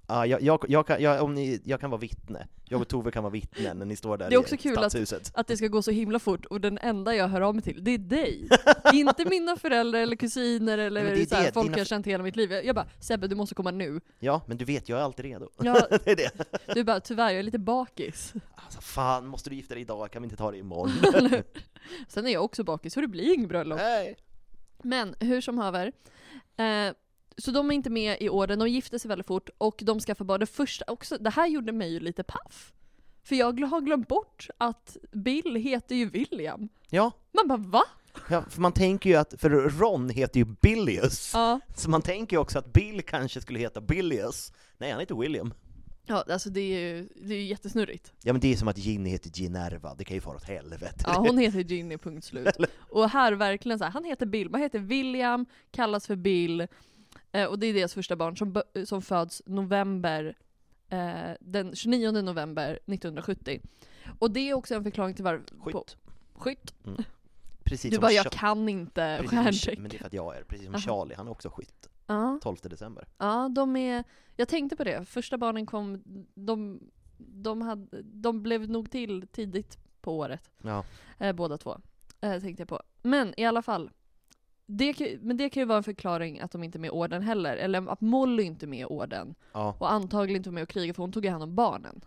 Speaker 6: Ja, jag, jag, jag, kan, jag, om ni, jag kan vara vittne. Jag och Tove kan vara vittnen när ni står där
Speaker 7: Det är också
Speaker 6: i
Speaker 7: kul att,
Speaker 6: stadshuset.
Speaker 7: att det ska gå så himla fort, och den enda jag hör av mig till, det är dig. Inte mina föräldrar eller kusiner eller
Speaker 6: Nej, det är
Speaker 7: så här,
Speaker 6: det,
Speaker 7: folk
Speaker 6: dina...
Speaker 7: jag känt hela mitt liv. Jag bara, Sebbe, du måste komma nu.
Speaker 6: Ja, men du vet, jag är alltid redo.
Speaker 7: Ja,
Speaker 6: det är det.
Speaker 7: Du bara, tyvärr, jag är lite bakis.
Speaker 6: Alltså fan, måste du gifta dig idag? Kan vi inte ta det imorgon?
Speaker 7: Sen är jag också bakis, så det blir ingen bröllop.
Speaker 6: Nej.
Speaker 7: Men hur som haver, eh, så de är inte med i år, de gifte sig väldigt fort och de skaffade barn. Det första också, det här gjorde mig ju lite paff. För jag har glömt bort att Bill heter ju William.
Speaker 6: Ja.
Speaker 7: Man bara, va?
Speaker 6: Ja, för man tänker ju att, för Ron heter ju Billius.
Speaker 7: Ja.
Speaker 6: Så man tänker ju också att Bill kanske skulle heta Billius. Nej, han heter William.
Speaker 7: Ja, alltså det är ju, det är ju jättesnurrigt.
Speaker 6: Ja, men det är som att Ginny heter Ginerva, det kan ju fara åt helvete.
Speaker 7: Ja, hon heter Ginny, punkt slut. Och här verkligen så här, han heter Bill, man heter William, kallas för Bill. Eh, och det är deras första barn som, som föds november, eh, den tjugonionde november nittonhundrasjuttio. Och det är också en förklaring till varför...
Speaker 6: Skytt.
Speaker 7: Skytt.
Speaker 6: Mm. Precis
Speaker 7: Du
Speaker 6: som
Speaker 7: bara, jag
Speaker 6: Char-
Speaker 7: kan inte
Speaker 6: precis som-
Speaker 7: stjärntecken.
Speaker 6: Men det är för att jag är, precis som
Speaker 7: Aha.
Speaker 6: Charlie, han är också skytt.
Speaker 7: Ja.
Speaker 6: tolfte december.
Speaker 7: Ja, de är... Jag tänkte på det. Första barnen kom... De, de, hade, de blev nog till tidigt på året.
Speaker 6: Ja.
Speaker 7: Eh, båda två. Eh, tänkte jag på. Men i alla fall. Det kan, men det kan ju vara en förklaring att de inte är med i orden heller. Eller att Molly inte är med i orden.
Speaker 6: Ja.
Speaker 7: Och antagligen inte var med och kriga för hon tog ju hand om barnen.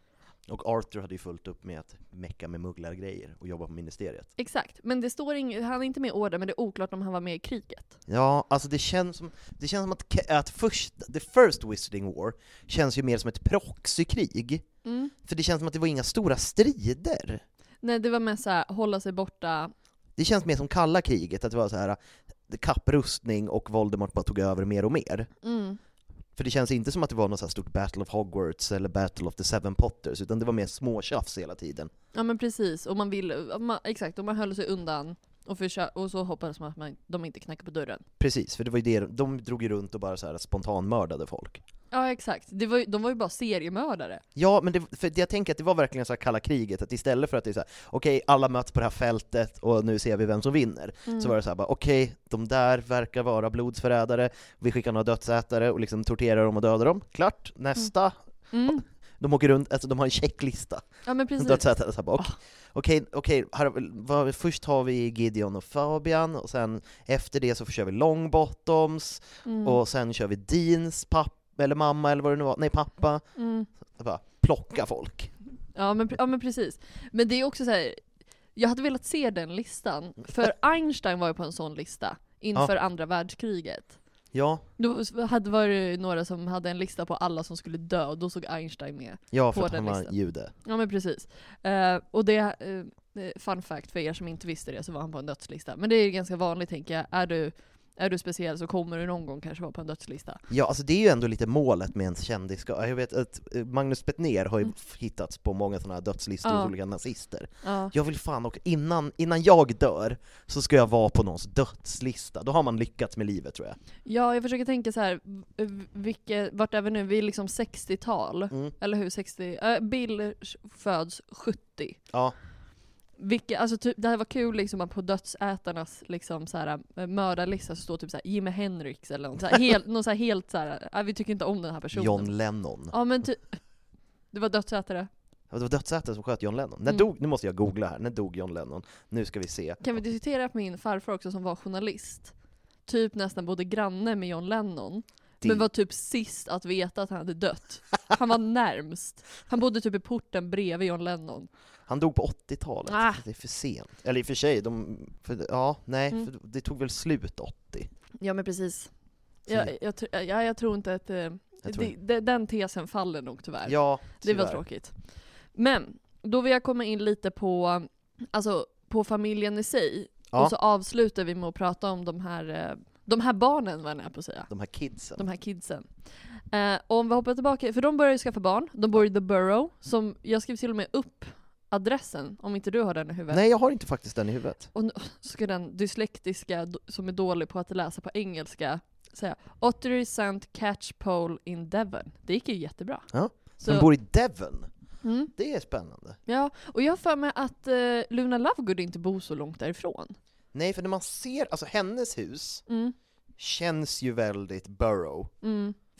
Speaker 6: Och Arthur hade ju fullt upp med att mecka med mugglargrejer och jobba på ministeriet.
Speaker 7: Exakt. Men det står ing, han är inte med i orden, men det är oklart om han var med i kriget.
Speaker 6: Ja, alltså det känns som, det känns som att, att först, the first Wizarding War känns ju mer som ett proxykrig.
Speaker 7: Mm.
Speaker 6: För det känns som att det var inga stora strider.
Speaker 7: Nej, det var mest så här, hålla sig borta.
Speaker 6: Det känns mer som kalla kriget, att det var så här kapprustning och Voldemort bara tog över mer och mer.
Speaker 7: Mm.
Speaker 6: För det känns inte som att det var något så här stort Battle of Hogwarts eller Battle of the Seven Potters, utan det var mer småtjafs hela tiden.
Speaker 7: Ja, men precis. Och man ville, man, exakt, och man höll sig undan. Och, försö- och så hoppades man att man, de inte knackade på dörren.
Speaker 6: Precis, för det var ju det, de drog ju runt och bara så här spontanmördade folk.
Speaker 7: Ja, exakt. Det var, ju- de var ju bara seriemördare.
Speaker 6: Ja, men det, för jag tänker att det var verkligen så här kalla kriget, att istället för att det är så här, okej, alla möts på det här fältet och nu ser vi vem som vinner,
Speaker 7: Mm.
Speaker 6: så var det så här bara, okej, de där verkar vara blodsförrädare, vi skickar några dödsätare och liksom torterar dem och dödar dem, klart, nästa.
Speaker 7: Mm.
Speaker 6: De åker runt, alltså de har en checklista.
Speaker 7: Ja, men precis.
Speaker 6: Dödsätare, så här bara, okej, okej, okej, här, vad, först har vi Gideon och Fabian, och sen efter det så kör vi Longbottoms,
Speaker 7: Mm.
Speaker 6: och sen kör vi Deans pappa, eller mamma, eller vad det nu var, nej pappa.
Speaker 7: Mm.
Speaker 6: Så bara, plocka folk.
Speaker 7: Ja, men, ja, men precis. Men det är också så här. Jag hade velat se den listan. För Einstein var ju på en sån lista inför
Speaker 6: Ja.
Speaker 7: andra världskriget.
Speaker 6: Ja,
Speaker 7: Då hade varit några som hade en lista på alla som skulle dö, och då såg Einstein med.
Speaker 6: ja,
Speaker 7: På
Speaker 6: för att
Speaker 7: den
Speaker 6: han var
Speaker 7: listan.
Speaker 6: jude.
Speaker 7: Ja, men precis. Eh, och det, uh, fun fact för er som inte visste det, så var han på en dödslista. Men det är ganska vanligt, tänker jag. Är du, är du speciell så kommer du någon gång kanske vara på en dödslista.
Speaker 6: Ja, alltså det är ju ändå lite målet med en kändis. Jag vet att Magnus Bettner har ju
Speaker 7: Mm.
Speaker 6: hittats på många sådana här dödslistor
Speaker 7: Ja.
Speaker 6: hos olika nazister.
Speaker 7: Ja.
Speaker 6: Jag vill fan, och innan, innan jag dör så ska jag vara på någons dödslista. Då har man lyckats med livet, tror jag.
Speaker 7: Ja, jag försöker tänka så här, v- vilka, vart är vi nu? Vi är liksom sextiotal,
Speaker 6: Mm.
Speaker 7: eller hur? sextio, äh, Bill föds sjuttio.
Speaker 6: Ja.
Speaker 7: Vilka, alltså typ, det här var kul liksom att på dödsätarnas liksom så här, äh, mördarlista så står typ så här, Jimi Hendrix eller något så här, helt, något så här, helt så här, äh, vi tycker inte om den här personen.
Speaker 6: John Lennon.
Speaker 7: Ja, men typ, det var dödsätare.
Speaker 6: Ja, det var dödsätare som sköt John Lennon. När
Speaker 7: Mm.
Speaker 6: dog, nu måste jag googla här, när dog John Lennon? Nu ska vi se.
Speaker 7: Kan vi diskutera att min farfar också, som var journalist, typ nästan bodde granne med John Lennon,
Speaker 6: Det-
Speaker 7: men var typ sist att veta att han hade dött. Han var närmst. Han bodde typ i porten bredvid John Lennon.
Speaker 6: Han dog på åttiotalet.
Speaker 7: Ah.
Speaker 6: Det är för sent. Eller i och för sig, de, för, ja, nej,
Speaker 7: Mm.
Speaker 6: för det tog väl slut åttio.
Speaker 7: Ja, men precis.
Speaker 6: Så
Speaker 7: Jag,
Speaker 6: det-
Speaker 7: jag, tr- jag, jag tror inte att eh,
Speaker 6: Jag tror
Speaker 7: det, det, den tesen faller nog tyvärr.
Speaker 6: Ja,
Speaker 7: det var
Speaker 6: tyvärr.
Speaker 7: tråkigt. Men då vill jag komma in lite på, alltså, på familjen i sig.
Speaker 6: Ja.
Speaker 7: Och så avslutar vi med att prata om de här, eh, de här barnen, vad jag är på att säga.
Speaker 6: De här kidsen.
Speaker 7: De här kidsen. Eh, och om vi hoppar tillbaka, för de börjar ju skaffa barn. De bor i The Borough, som jag skrev till och med upp adressen, om inte du har den i huvudet.
Speaker 6: Nej, jag har inte faktiskt den i huvudet.
Speaker 7: Och nu ska den dyslektiska, d- som är dålig på att läsa på engelska, säga Ottery Saint Catchpole in Devon. Det gick ju jättebra.
Speaker 6: Ja.
Speaker 7: Så,
Speaker 6: De bor i Devon.
Speaker 7: mm,
Speaker 6: Det är spännande.
Speaker 7: ja, och jag har för mig att eh, Luna Lovegood inte bor så långt därifrån.
Speaker 6: Nej, för när man ser, alltså hennes hus
Speaker 7: Mm,
Speaker 6: känns ju väldigt Borough.
Speaker 7: mm.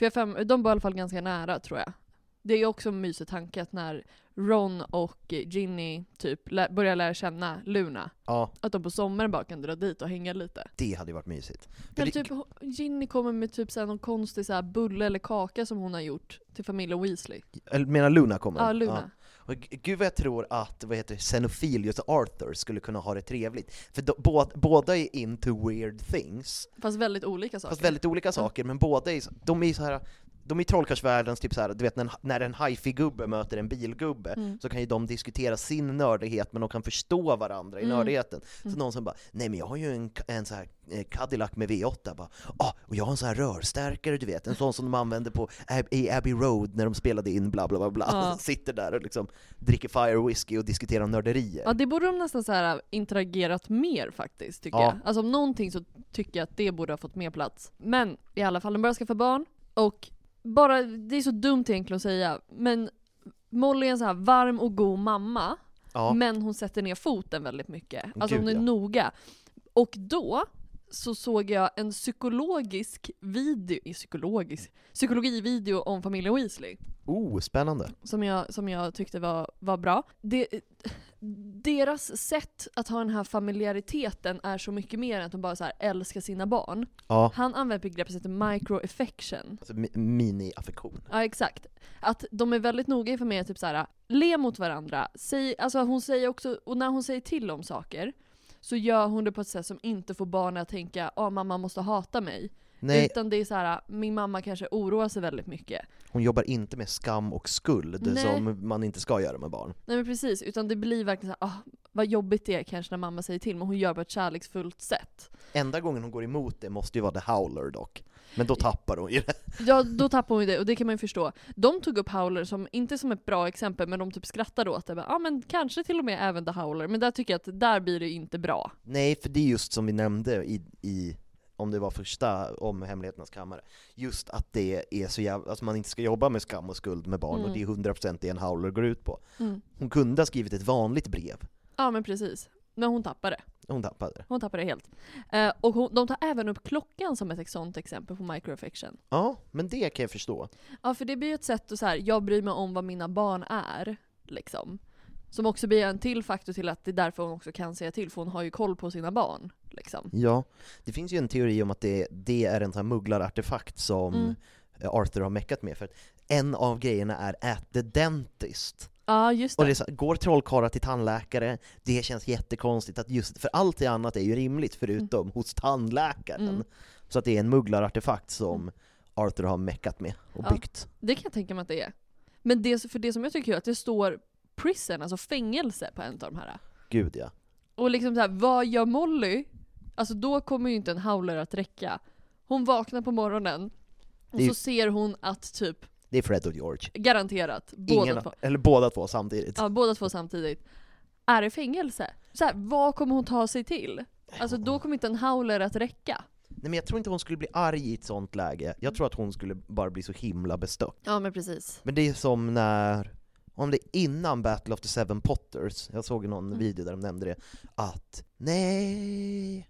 Speaker 7: För jag fem, de var i alla fall ganska nära, tror jag. Det är ju också en mysig tanke att när Ron och Ginny typ lä- börjar lära känna Luna,
Speaker 6: Ja,
Speaker 7: att de på sommaren bara kan dra dit och hänga lite.
Speaker 6: det hade ju varit mysigt. För
Speaker 7: Eller
Speaker 6: det,
Speaker 7: typ Ginny kommer med typ såhär någon konstig såhär bulle eller kaka som hon har gjort till familjen Weasley.
Speaker 6: eller menar Luna kommer?
Speaker 7: Ja, Luna.
Speaker 6: Och g- gud vad jag tror att, vad heter det, Xenophilius och Arthur skulle kunna ha det trevligt. För då, bå, båda är into weird things.
Speaker 7: Fast väldigt olika saker.
Speaker 6: Fast väldigt olika saker, men båda är, de är så här. De är trollkarlsvärldens typ så här, du vet när en, när en hifi-gubbe möter en bilgubbe,
Speaker 7: Mm.
Speaker 6: så kan ju de diskutera sin nördighet, men de kan förstå varandra i
Speaker 7: Mm.
Speaker 6: nördigheten. Så någon som bara, nej men jag har ju en, en så här eh, Cadillac med V åtta, bara, ah, och jag har en sån här rörstärkare, du vet, en sån som de använde på Ab- i Abbey Road när de spelade in bla bla bla bla.
Speaker 7: Ja.
Speaker 6: Sitter där och liksom dricker fire whisky och diskuterar nörderier.
Speaker 7: Ja, det borde de nästan så här interagerat mer faktiskt, tycker
Speaker 6: Ja.
Speaker 7: jag. Alltså om någonting så tycker jag att det borde ha fått mer plats. Men i alla fall, de börjar skaffa barn. Och bara, det är så dumt egentligen att säga, men Molly är en så här varm och god mamma.
Speaker 6: Ja.
Speaker 7: Men hon sätter ner foten väldigt mycket. Alltså
Speaker 6: Gud,
Speaker 7: hon är
Speaker 6: ja.
Speaker 7: noga. Och då så såg jag en psykologisk video, psykologisk, psykologivideo om familjen Weasley.
Speaker 6: Oh, spännande.
Speaker 7: Som jag, som jag tyckte var, var bra. Det, deras sätt att ha den här familjariteten är så mycket mer än att de bara så här älskar sina barn.
Speaker 6: Ja,
Speaker 7: Han använder begreppet som heter microaffection.
Speaker 6: alltså mi- mini-affektion.
Speaker 7: Ja, exakt. Att de är väldigt noga i familjen, typ så här, le mot varandra. Säg, alltså hon säger också, och när hon säger till om saker så gör hon det på ett sätt som inte får barnen att tänka att oh, mamma måste hata mig.
Speaker 6: Nej,
Speaker 7: Utan det är så här, min mamma kanske oroar sig väldigt mycket.
Speaker 6: hon jobbar inte med skam och skuld
Speaker 7: Nej.
Speaker 6: som man inte ska göra med barn.
Speaker 7: Nej men precis, utan det blir verkligen så här, ah, vad jobbigt det är kanske när mamma säger till, men hon gör på ett kärleksfullt sätt.
Speaker 6: Enda gången hon går emot det måste ju vara The Howler dock. Men då tappar hon ju det.
Speaker 7: Ja, då tappar hon ju det, och det kan man ju förstå. De tog upp Howler som, inte som ett bra exempel, men de typ skrattade åt det. Ja ah, men kanske till och med även The Howler, men där tycker jag att där blir det inte bra.
Speaker 6: Nej, för det är just som vi nämnde i, i om det var första om Hemligheternas kammare, just att det är så jävla, alltså man inte ska jobba med skam och skuld med barn,
Speaker 7: Mm.
Speaker 6: och det är hundra procent det en Howler går ut på.
Speaker 7: Mm.
Speaker 6: Hon kunde ha skrivit ett vanligt brev.
Speaker 7: Ja men precis, men hon tappade det.
Speaker 6: Hon tappade det.
Speaker 7: Hon tappade det helt. Eh, och hon, de tar även upp klockan som ett sånt exempel på microaffection.
Speaker 6: Ja, men det kan jag förstå.
Speaker 7: Ja, för det blir ju ett sätt att så här, jag bryr mig om vad mina barn är, liksom. Som också blir en till faktor till att det är därför hon också kan säga till, för hon har ju koll på sina barn, liksom.
Speaker 6: Ja, det finns ju en teori om att det, det är en sån här mugglarartefakt som
Speaker 7: Mm.
Speaker 6: Arthur har meckat med, för att en av grejerna är at the dentist.
Speaker 7: Ja, just det.
Speaker 6: Och det är så, går trollkarlar till tandläkare, det känns jättekonstigt att just, för allt det annat är ju rimligt förutom
Speaker 7: Mm.
Speaker 6: hos tandläkaren.
Speaker 7: Mm.
Speaker 6: Så att det är en mugglarartefakt som Arthur har meckat med och
Speaker 7: Ja.
Speaker 6: byggt.
Speaker 7: Det kan jag tänka mig att det är. Men det, för det som jag tycker är att det står prison, alltså fängelse på en av de här.
Speaker 6: Gud ja.
Speaker 7: Och liksom så här, vad gör Molly? Alltså då kommer ju inte en howler att räcka. Hon vaknar på morgonen och
Speaker 6: Det är-
Speaker 7: så ser hon att typ,
Speaker 6: Det är Fred och George.
Speaker 7: garanterat, båda
Speaker 6: Ingen,
Speaker 7: två,
Speaker 6: eller båda två samtidigt.
Speaker 7: ja, båda två samtidigt, är i fängelse. Så här, vad kommer hon ta sig till? Alltså då kommer inte en howler att räcka.
Speaker 6: Nej, men jag tror inte hon skulle bli arg i ett sånt läge. Jag tror att hon skulle bara bli så himla bestört.
Speaker 7: Ja men precis.
Speaker 6: Men det är som när, om det är innan Battle of the Seven Potters, jag såg någon
Speaker 7: Mm.
Speaker 6: video där de nämnde det, att nej,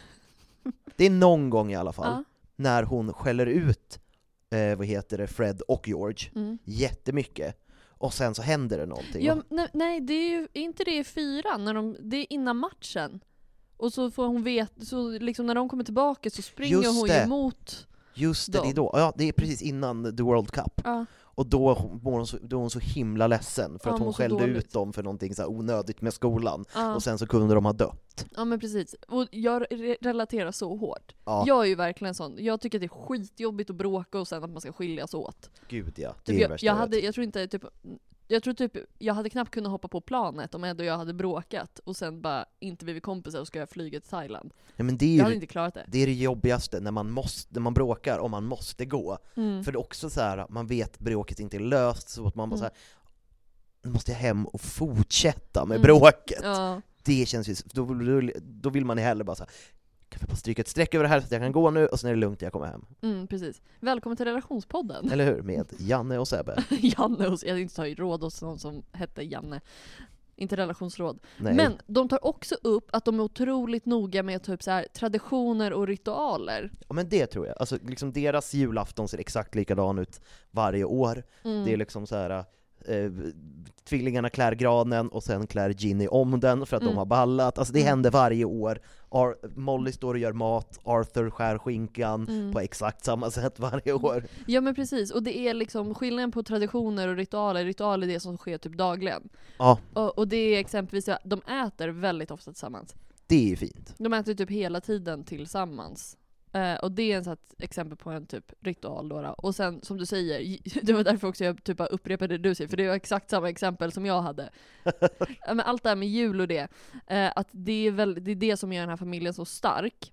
Speaker 6: det är någon gång i alla fall,
Speaker 7: Ja.
Speaker 6: när hon skäller ut eh, vad heter det, Fred och George
Speaker 7: Mm.
Speaker 6: jättemycket, och sen så händer det någonting.
Speaker 7: Ja, nej, nej, det är ju är inte det i fyran, när de, det är innan matchen. Och så får hon veta, så liksom när de kommer tillbaka så springer
Speaker 6: Just
Speaker 7: hon
Speaker 6: det.
Speaker 7: ju mot.
Speaker 6: Just det, det är då. Ja, det är precis innan The World Cup.
Speaker 7: Ja.
Speaker 6: Och då, mår hon så, då är hon så himla ledsen för
Speaker 7: Ja,
Speaker 6: att
Speaker 7: mår
Speaker 6: hon
Speaker 7: så
Speaker 6: skällde
Speaker 7: dåligt.
Speaker 6: ut dem för någonting så här onödigt med skolan.
Speaker 7: Ja.
Speaker 6: Och sen så kunde de ha dött.
Speaker 7: Ja men precis. Och jag re- relaterar så hårt.
Speaker 6: Ja,
Speaker 7: Jag är ju verkligen sån. Jag tycker att det är skitjobbigt att bråka och sen att man ska skiljas åt.
Speaker 6: gud ja. Det
Speaker 7: Typ
Speaker 6: är det
Speaker 7: jag,
Speaker 6: värsta
Speaker 7: jag,
Speaker 6: jag
Speaker 7: hade,
Speaker 6: vet.
Speaker 7: jag tror inte typ jag tror typ jag hade knappt kunnat hoppa på planet om Ed och jag hade bråkat och sen bara inte blivit kompisar och ska jag flyga till Thailand.
Speaker 6: Ja, men det är
Speaker 7: Jag hade
Speaker 6: ju
Speaker 7: inte klarat det.
Speaker 6: det, är det jobbigaste när man, måste, när man bråkar och man måste gå.
Speaker 7: Mm.
Speaker 6: För det är också så här, man vet bråket inte är löst, så att man bara
Speaker 7: Mm.
Speaker 6: så här, nu måste jag hem och fortsätta med
Speaker 7: Mm.
Speaker 6: bråket.
Speaker 7: Ja.
Speaker 6: Det känns ju, då, då, då vill man ju hellre bara så här, kan vi bara stryka ett streck över det här så att jag kan gå nu, och sen är det lugnt, jag kommer hem.
Speaker 7: Mm, precis. Välkommen till relationspodden.
Speaker 6: Eller hur? Med Janne och Sebbe.
Speaker 7: Janne, och jag hade inte tagit råd hos någon som hette Janne. inte relationsråd.
Speaker 6: Nej.
Speaker 7: Men de tar också upp att de är otroligt noga med typ så här, traditioner och ritualer.
Speaker 6: Ja, men det tror jag. Alltså, liksom deras julafton ser exakt likadan ut varje år.
Speaker 7: Mm.
Speaker 6: Det är liksom så här... Eh, tvillingarna klär granen och sen klär Ginny om den för att
Speaker 7: Mm.
Speaker 6: de har ballat. Alltså det
Speaker 7: Mm.
Speaker 6: händer varje år. Ar- Molly står och gör mat, Arthur skär skinkan
Speaker 7: Mm.
Speaker 6: på exakt samma sätt varje år.
Speaker 7: Ja men precis, och det är liksom skillnaden på traditioner och ritualer. Ritualer är det som sker typ dagligen.
Speaker 6: Ja,
Speaker 7: Och, och det är exempelvis, de äter väldigt ofta tillsammans.
Speaker 6: det är fint.
Speaker 7: De äter typ hela tiden tillsammans. Eh, och det är en sån här exempel på en typ ritual då, då. Och sen som du säger, det var därför också jag typ upprepade det du säger, för det var exakt samma exempel som jag hade. Ja, men allt det här med jul och det, eh, att det är, väl, det är det som gör den här familjen så stark.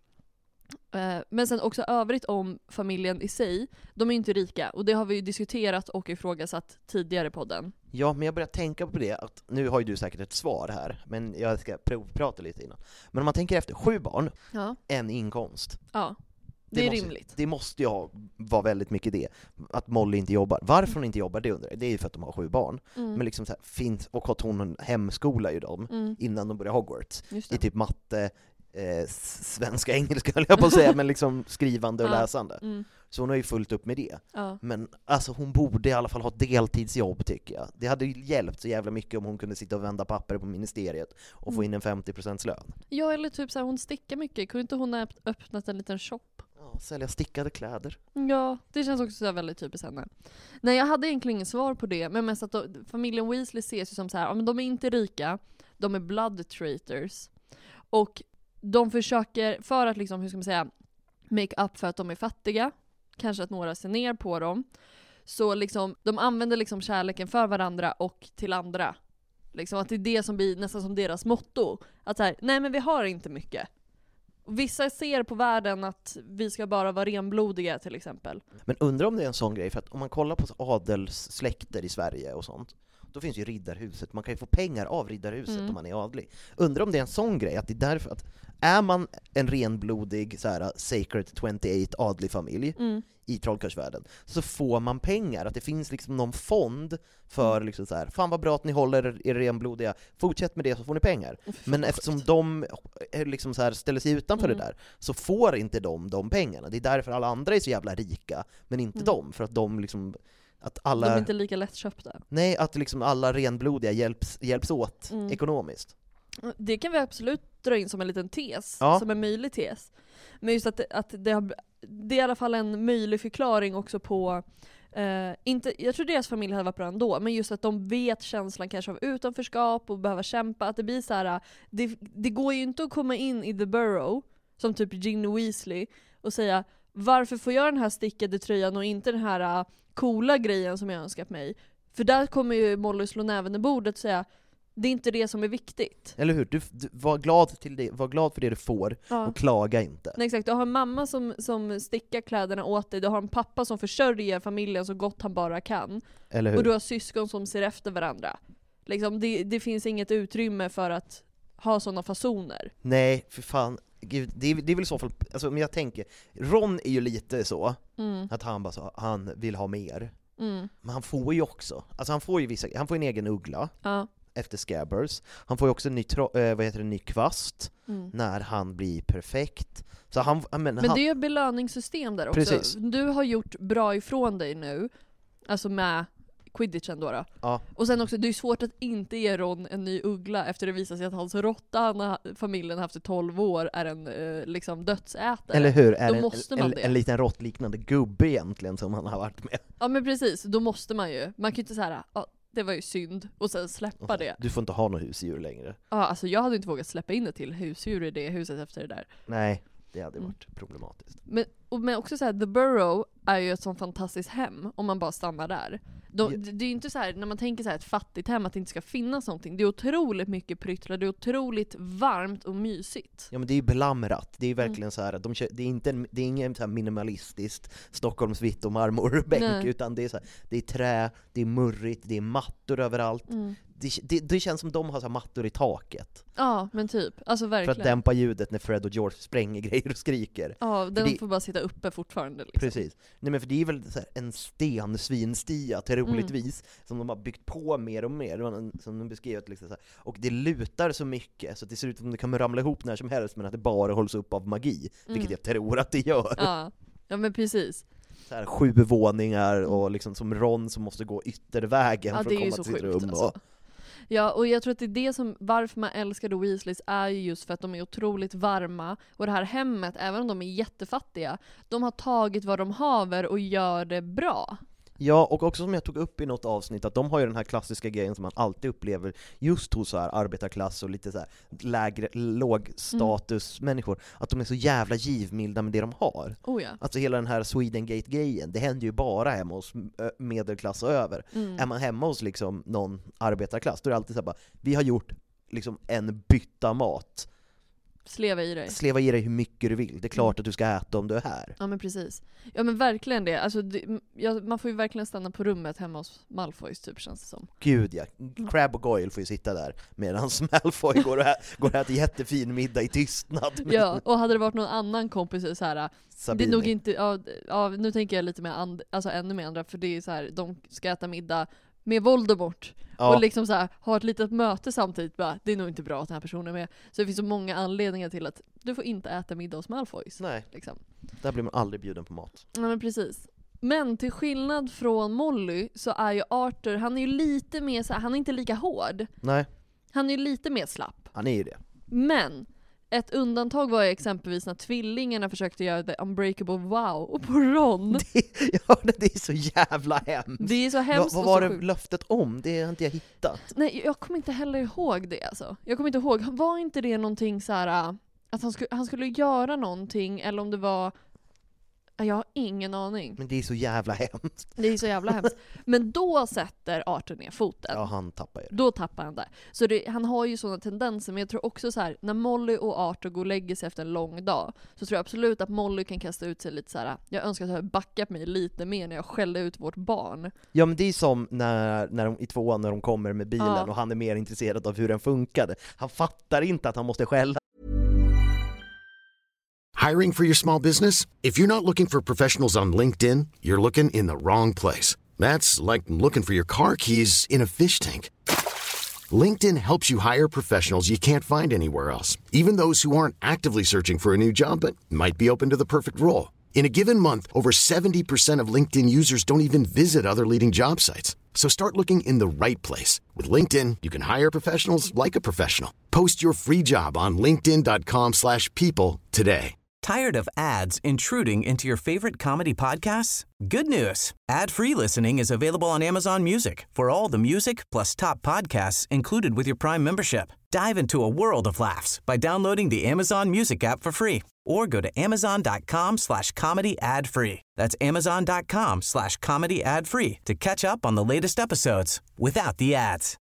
Speaker 7: Eh, men sen också övrigt om familjen i sig, de är inte rika, och det har vi ju diskuterat och ifrågasatt tidigare i podden.
Speaker 6: Ja, men jag börjar tänka på det, att nu har ju du säkert ett svar här, men jag ska provprata lite innan. Men om man tänker efter, sju barn,
Speaker 7: Ja,
Speaker 6: en inkomst.
Speaker 7: ja. Det, det är
Speaker 6: måste,
Speaker 7: rimligt.
Speaker 6: Det måste ju ha, vara väldigt mycket det, att Molly inte jobbar. Varför hon inte jobbar, det undrar jag. Det är ju för att de har sju barn.
Speaker 7: Mm.
Speaker 6: Men liksom så här, finns, och att hon hemskolar ju dem
Speaker 7: Mm.
Speaker 6: innan de börjar Hogwarts.
Speaker 7: Just
Speaker 6: I
Speaker 7: det.
Speaker 6: typ matte, eh, svenska, engelska höll jag på att säga, men liksom skrivande och
Speaker 7: Ja.
Speaker 6: läsande.
Speaker 7: Mm.
Speaker 6: Så hon har ju fullt upp med det.
Speaker 7: Ja.
Speaker 6: Men alltså hon borde i alla fall ha ett deltidsjobb, tycker jag. Det hade ju hjälpt så jävla mycket om hon kunde sitta och vända papper på ministeriet och få
Speaker 7: Mm.
Speaker 6: in en femtio procent lön.
Speaker 7: Ja, eller typ så här, hon stickar mycket. Kunde inte hon ha öppnat en liten shop?
Speaker 6: Ja, sälja stickade kläder.
Speaker 7: Ja, det känns också så här väldigt typiskt henne. Nej, jag hade egentligen ingen svar på det, men mest att de, familjen Weasley ses ju som så här, ja, men de är inte rika, de är blood traitors. Och de försöker, för att liksom, hur ska man säga, make up för att de är fattiga, kanske att några ser ner på dem, så liksom, de använder liksom kärleken för varandra och till andra. Liksom att det är det som blir nästan som deras motto. Att så här, nej men vi har inte mycket. Vissa ser på världen att vi ska bara vara renblodiga till exempel.
Speaker 6: Men undrar om det är en sån grej, för att om man kollar på adelssläkter i Sverige och sånt, då finns ju Riddarhuset, man kan ju få pengar av Riddarhuset
Speaker 7: Mm.
Speaker 6: om man är adlig. Undrar om det är en sån grej, att det är därför att är man en renblodig så här, Sacred tjugoåtta adlig familj
Speaker 7: Mm.
Speaker 6: i trollkarlsvärlden, så får man pengar, att det finns liksom någon fond för liksom så här, fan vad bra att ni håller er renblodiga, fortsätt med det så får ni pengar. Men eftersom de eh, liksom så här ställer sig utanför
Speaker 7: Mm.
Speaker 6: det där, så får inte de de pengarna. Det är därför alla andra är så jävla rika, men inte
Speaker 7: Mm.
Speaker 6: de, för att de liksom att alla,
Speaker 7: De är inte lika lättköpta.
Speaker 6: nej, att liksom alla renblodiga hjälps, hjälps åt
Speaker 7: Mm.
Speaker 6: ekonomiskt.
Speaker 7: Det kan vi absolut dra in som en liten tes,
Speaker 6: Ja.
Speaker 7: som en möjlig tes. Men just att, det, att det, har, det är i alla fall en möjlig förklaring också på, eh, inte, jag tror deras familj hade varit bra ändå, men just att de vet känslan kanske av utanförskap och behöva kämpa, att det blir så här, det, det går ju inte att komma in i The Burrow, som typ Ginny Weasley, och säga varför får jag den här stickade tröjan och inte den här uh, coola grejen som jag önskat mig? För där kommer ju Molly slå näven i bordet och säga det är inte det som är viktigt.
Speaker 6: Eller hur? Du, du var, glad till det, var glad för det du får,
Speaker 7: Ja.
Speaker 6: och klaga inte.
Speaker 7: Nej, exakt, du har en mamma som, som stickar kläderna åt dig, du har en pappa som försörjer familjen så gott han bara kan,
Speaker 6: Eller hur?
Speaker 7: och du har syskon som ser efter varandra. Liksom, det, det finns inget utrymme för att ha sådana fasoner.
Speaker 6: Nej, för fan. Gud, det, är, det är väl i så fall, alltså, men jag tänker, Ron är ju lite så,
Speaker 7: Mm.
Speaker 6: att han bara så, han vill ha mer.
Speaker 7: Mm.
Speaker 6: Men han får ju också, alltså han får ju vissa, han får en egen uggla
Speaker 7: Ja.
Speaker 6: efter Scabbers. Han får ju också en ny, tro, eh, vad heter det, en ny kvast
Speaker 7: Mm.
Speaker 6: när han blir perfekt. Så han, men,
Speaker 7: Men
Speaker 6: han,
Speaker 7: det är ju ett belöningssystem där också.
Speaker 6: Precis.
Speaker 7: Du har gjort bra ifrån dig nu, alltså med quidditchen då, då.
Speaker 6: ja,
Speaker 7: Och sen också, det är svårt att inte ge Ron en ny uggla efter det visar sig att hans råtta han har, familjen haft i tolv år är en eh, liksom dödsätare.
Speaker 6: eller hur? Är
Speaker 7: Då
Speaker 6: det en,
Speaker 7: måste man
Speaker 6: en,
Speaker 7: det.
Speaker 6: en liten råttliknande gubbe egentligen som han har varit med.
Speaker 7: Ja men precis, då måste man ju. Man kan ju inte säga ja, det var ju synd, och sen släppa det.
Speaker 6: Du får inte ha något husdjur längre.
Speaker 7: Ja, alltså jag hade inte vågat släppa in det till husdjur i det huset efter det där.
Speaker 6: Nej, det hade
Speaker 7: Mm.
Speaker 6: varit problematiskt.
Speaker 7: Men, och, men också så här, The Burrow är ju ett sånt fantastiskt hem om man bara stannar där. De,
Speaker 6: Ja.
Speaker 7: det, det är ju inte så här, när man tänker så här, ett fattigt hem, att det inte ska finnas någonting. Det är otroligt mycket pryttlar, det är otroligt varmt och mysigt.
Speaker 6: Ja, men det är ju belamrat. Det är ju
Speaker 7: Mm.
Speaker 6: verkligen så här att de kör, det är inte en, det är ingen så här minimalistiskt Stockholmsvitt och marmorbänk,
Speaker 7: Nej.
Speaker 6: utan det är så här, det är trä, det är murrigt, det är mattor överallt.
Speaker 7: Mm.
Speaker 6: det, det, det känns som de har så här mattor i taket.
Speaker 7: Ja, men typ. Alltså verkligen.
Speaker 6: För att dämpa ljudet när Fred och George spränger grejer och skriker.
Speaker 7: Ja, den
Speaker 6: det,
Speaker 7: får bara sitta uppe fortfarande. Liksom.
Speaker 6: Precis. Nej, men för det är väl så här en stensvinstia till roligtvis mm. som de har byggt på mer och mer. En, som de beskrev liksom så här. Och det lutar så mycket så att det ser ut som det kan ramla ihop när som helst, men att det bara hålls upp av magi. Mm. Vilket jag tror att det gör.
Speaker 7: Ja, ja men precis.
Speaker 6: Så här, sju våningar och liksom som Ron som måste gå yttervägen
Speaker 7: ja,
Speaker 6: för att komma till sitt rum.
Speaker 7: Alltså.
Speaker 6: Och...
Speaker 7: Ja, och jag tror att det är det som, varför man älskar The Weasleys är ju just för att de är otroligt varma. Och det här hemmet, även om de är jättefattiga, de har tagit vad de haver och gör det bra.
Speaker 6: Ja, och också som jag tog upp i något avsnitt, att de har ju den här klassiska grejen som man alltid upplever just hos så här arbetarklass och lite så här lägre, lågstatus mm. människor, att de är så jävla givmilda med det de har.
Speaker 7: Oh ja.
Speaker 6: Alltså hela den här Swedengate-grejen, det händer ju bara hemma hos medelklass och över. Mm. Är man hemma hos liksom någon arbetarklass, då är det alltid så här bara, vi har gjort liksom en bytta mat.
Speaker 7: Sleva i dig.
Speaker 6: Sleva i dig hur mycket du vill. Det är klart att du ska äta om du är här.
Speaker 7: Ja men precis. Ja men verkligen det. Alltså, det, ja, man får ju verkligen stanna på rummet hemma hos Malfoys typ, känns det som.
Speaker 6: Gud ja. Crabbe och Goyle får ju sitta där medan Malfoy går och, ä- går och äter jättefin middag i tystnad.
Speaker 7: Ja, och hade det varit någon annan kompis så här,
Speaker 6: Sabine.
Speaker 7: Det är nog inte, ja, ja, nu tänker jag lite mer and, alltså ännu mer andra, för det är så här, de ska äta middag med Voldemort. Ja. Och liksom så här, ha ett litet möte samtidigt, bara, det är nog inte bra att den här personen är med. Så det finns så många anledningar till att du får inte äta middag hos Malfoys.
Speaker 6: Nej,
Speaker 7: liksom.
Speaker 6: Där blir man aldrig bjuden på mat.
Speaker 7: Ja men precis. Men till skillnad från Molly så är ju Arthur, han är ju lite mer så här, han är inte lika hård.
Speaker 6: Nej.
Speaker 7: Han är ju lite mer slapp.
Speaker 6: Han är ju det.
Speaker 7: Men ett undantag var ju exempelvis när tvillingarna försökte göra The Unbreakable Wow på Ron.
Speaker 6: Det, ja, det är så jävla hemskt.
Speaker 7: Det är så hemskt.
Speaker 6: Va, vad var det löftet om? Det har inte jag hittat.
Speaker 7: Nej, jag kommer inte heller ihåg det alltså. Jag kommer inte ihåg. Var inte det någonting så här att han skulle, han skulle göra någonting, eller om det var... Jag har ingen aning.
Speaker 6: Men det är så jävla hemskt.
Speaker 7: Det är så jävla hemskt. Men då sätter Arthur ner foten.
Speaker 6: Ja, han tappar ju det.
Speaker 7: Då tappar han det. Så det, han har ju sådana tendenser. Men jag tror också så här, när Molly och Arthur går och lägger sig efter en lång dag, så tror jag absolut att Molly kan kasta ut sig lite så här. Jag önskar att jag hade backat mig lite mer när jag skällde ut vårt barn.
Speaker 6: Ja, men det är som när, när de, i tvåan när de kommer med bilen ja. Och han är mer intresserad av hur den funkade. Han fattar inte att han måste skälla.
Speaker 10: Hiring for your small business? If you're not looking for professionals on LinkedIn, you're looking in the wrong place. That's like looking for your car keys in a fish tank. LinkedIn helps you hire professionals you can't find anywhere else, even those who aren't actively searching for a new job but might be open to the perfect role. In a given month, over seventy percent of LinkedIn users don't even visit other leading job sites. So start looking in the right place. With LinkedIn, you can hire professionals like a professional. Post your free job on linkedin dot com slash people today.
Speaker 11: Tired of ads intruding into your favorite comedy podcasts? Good news. Ad-free listening is available on Amazon Music for all the music plus top podcasts included with your Prime membership. Dive into a world of laughs by downloading the Amazon Music app for free or go to amazon dot com slash comedy ad free. That's amazon dot com slash comedy ad free to catch up on the latest episodes without the ads.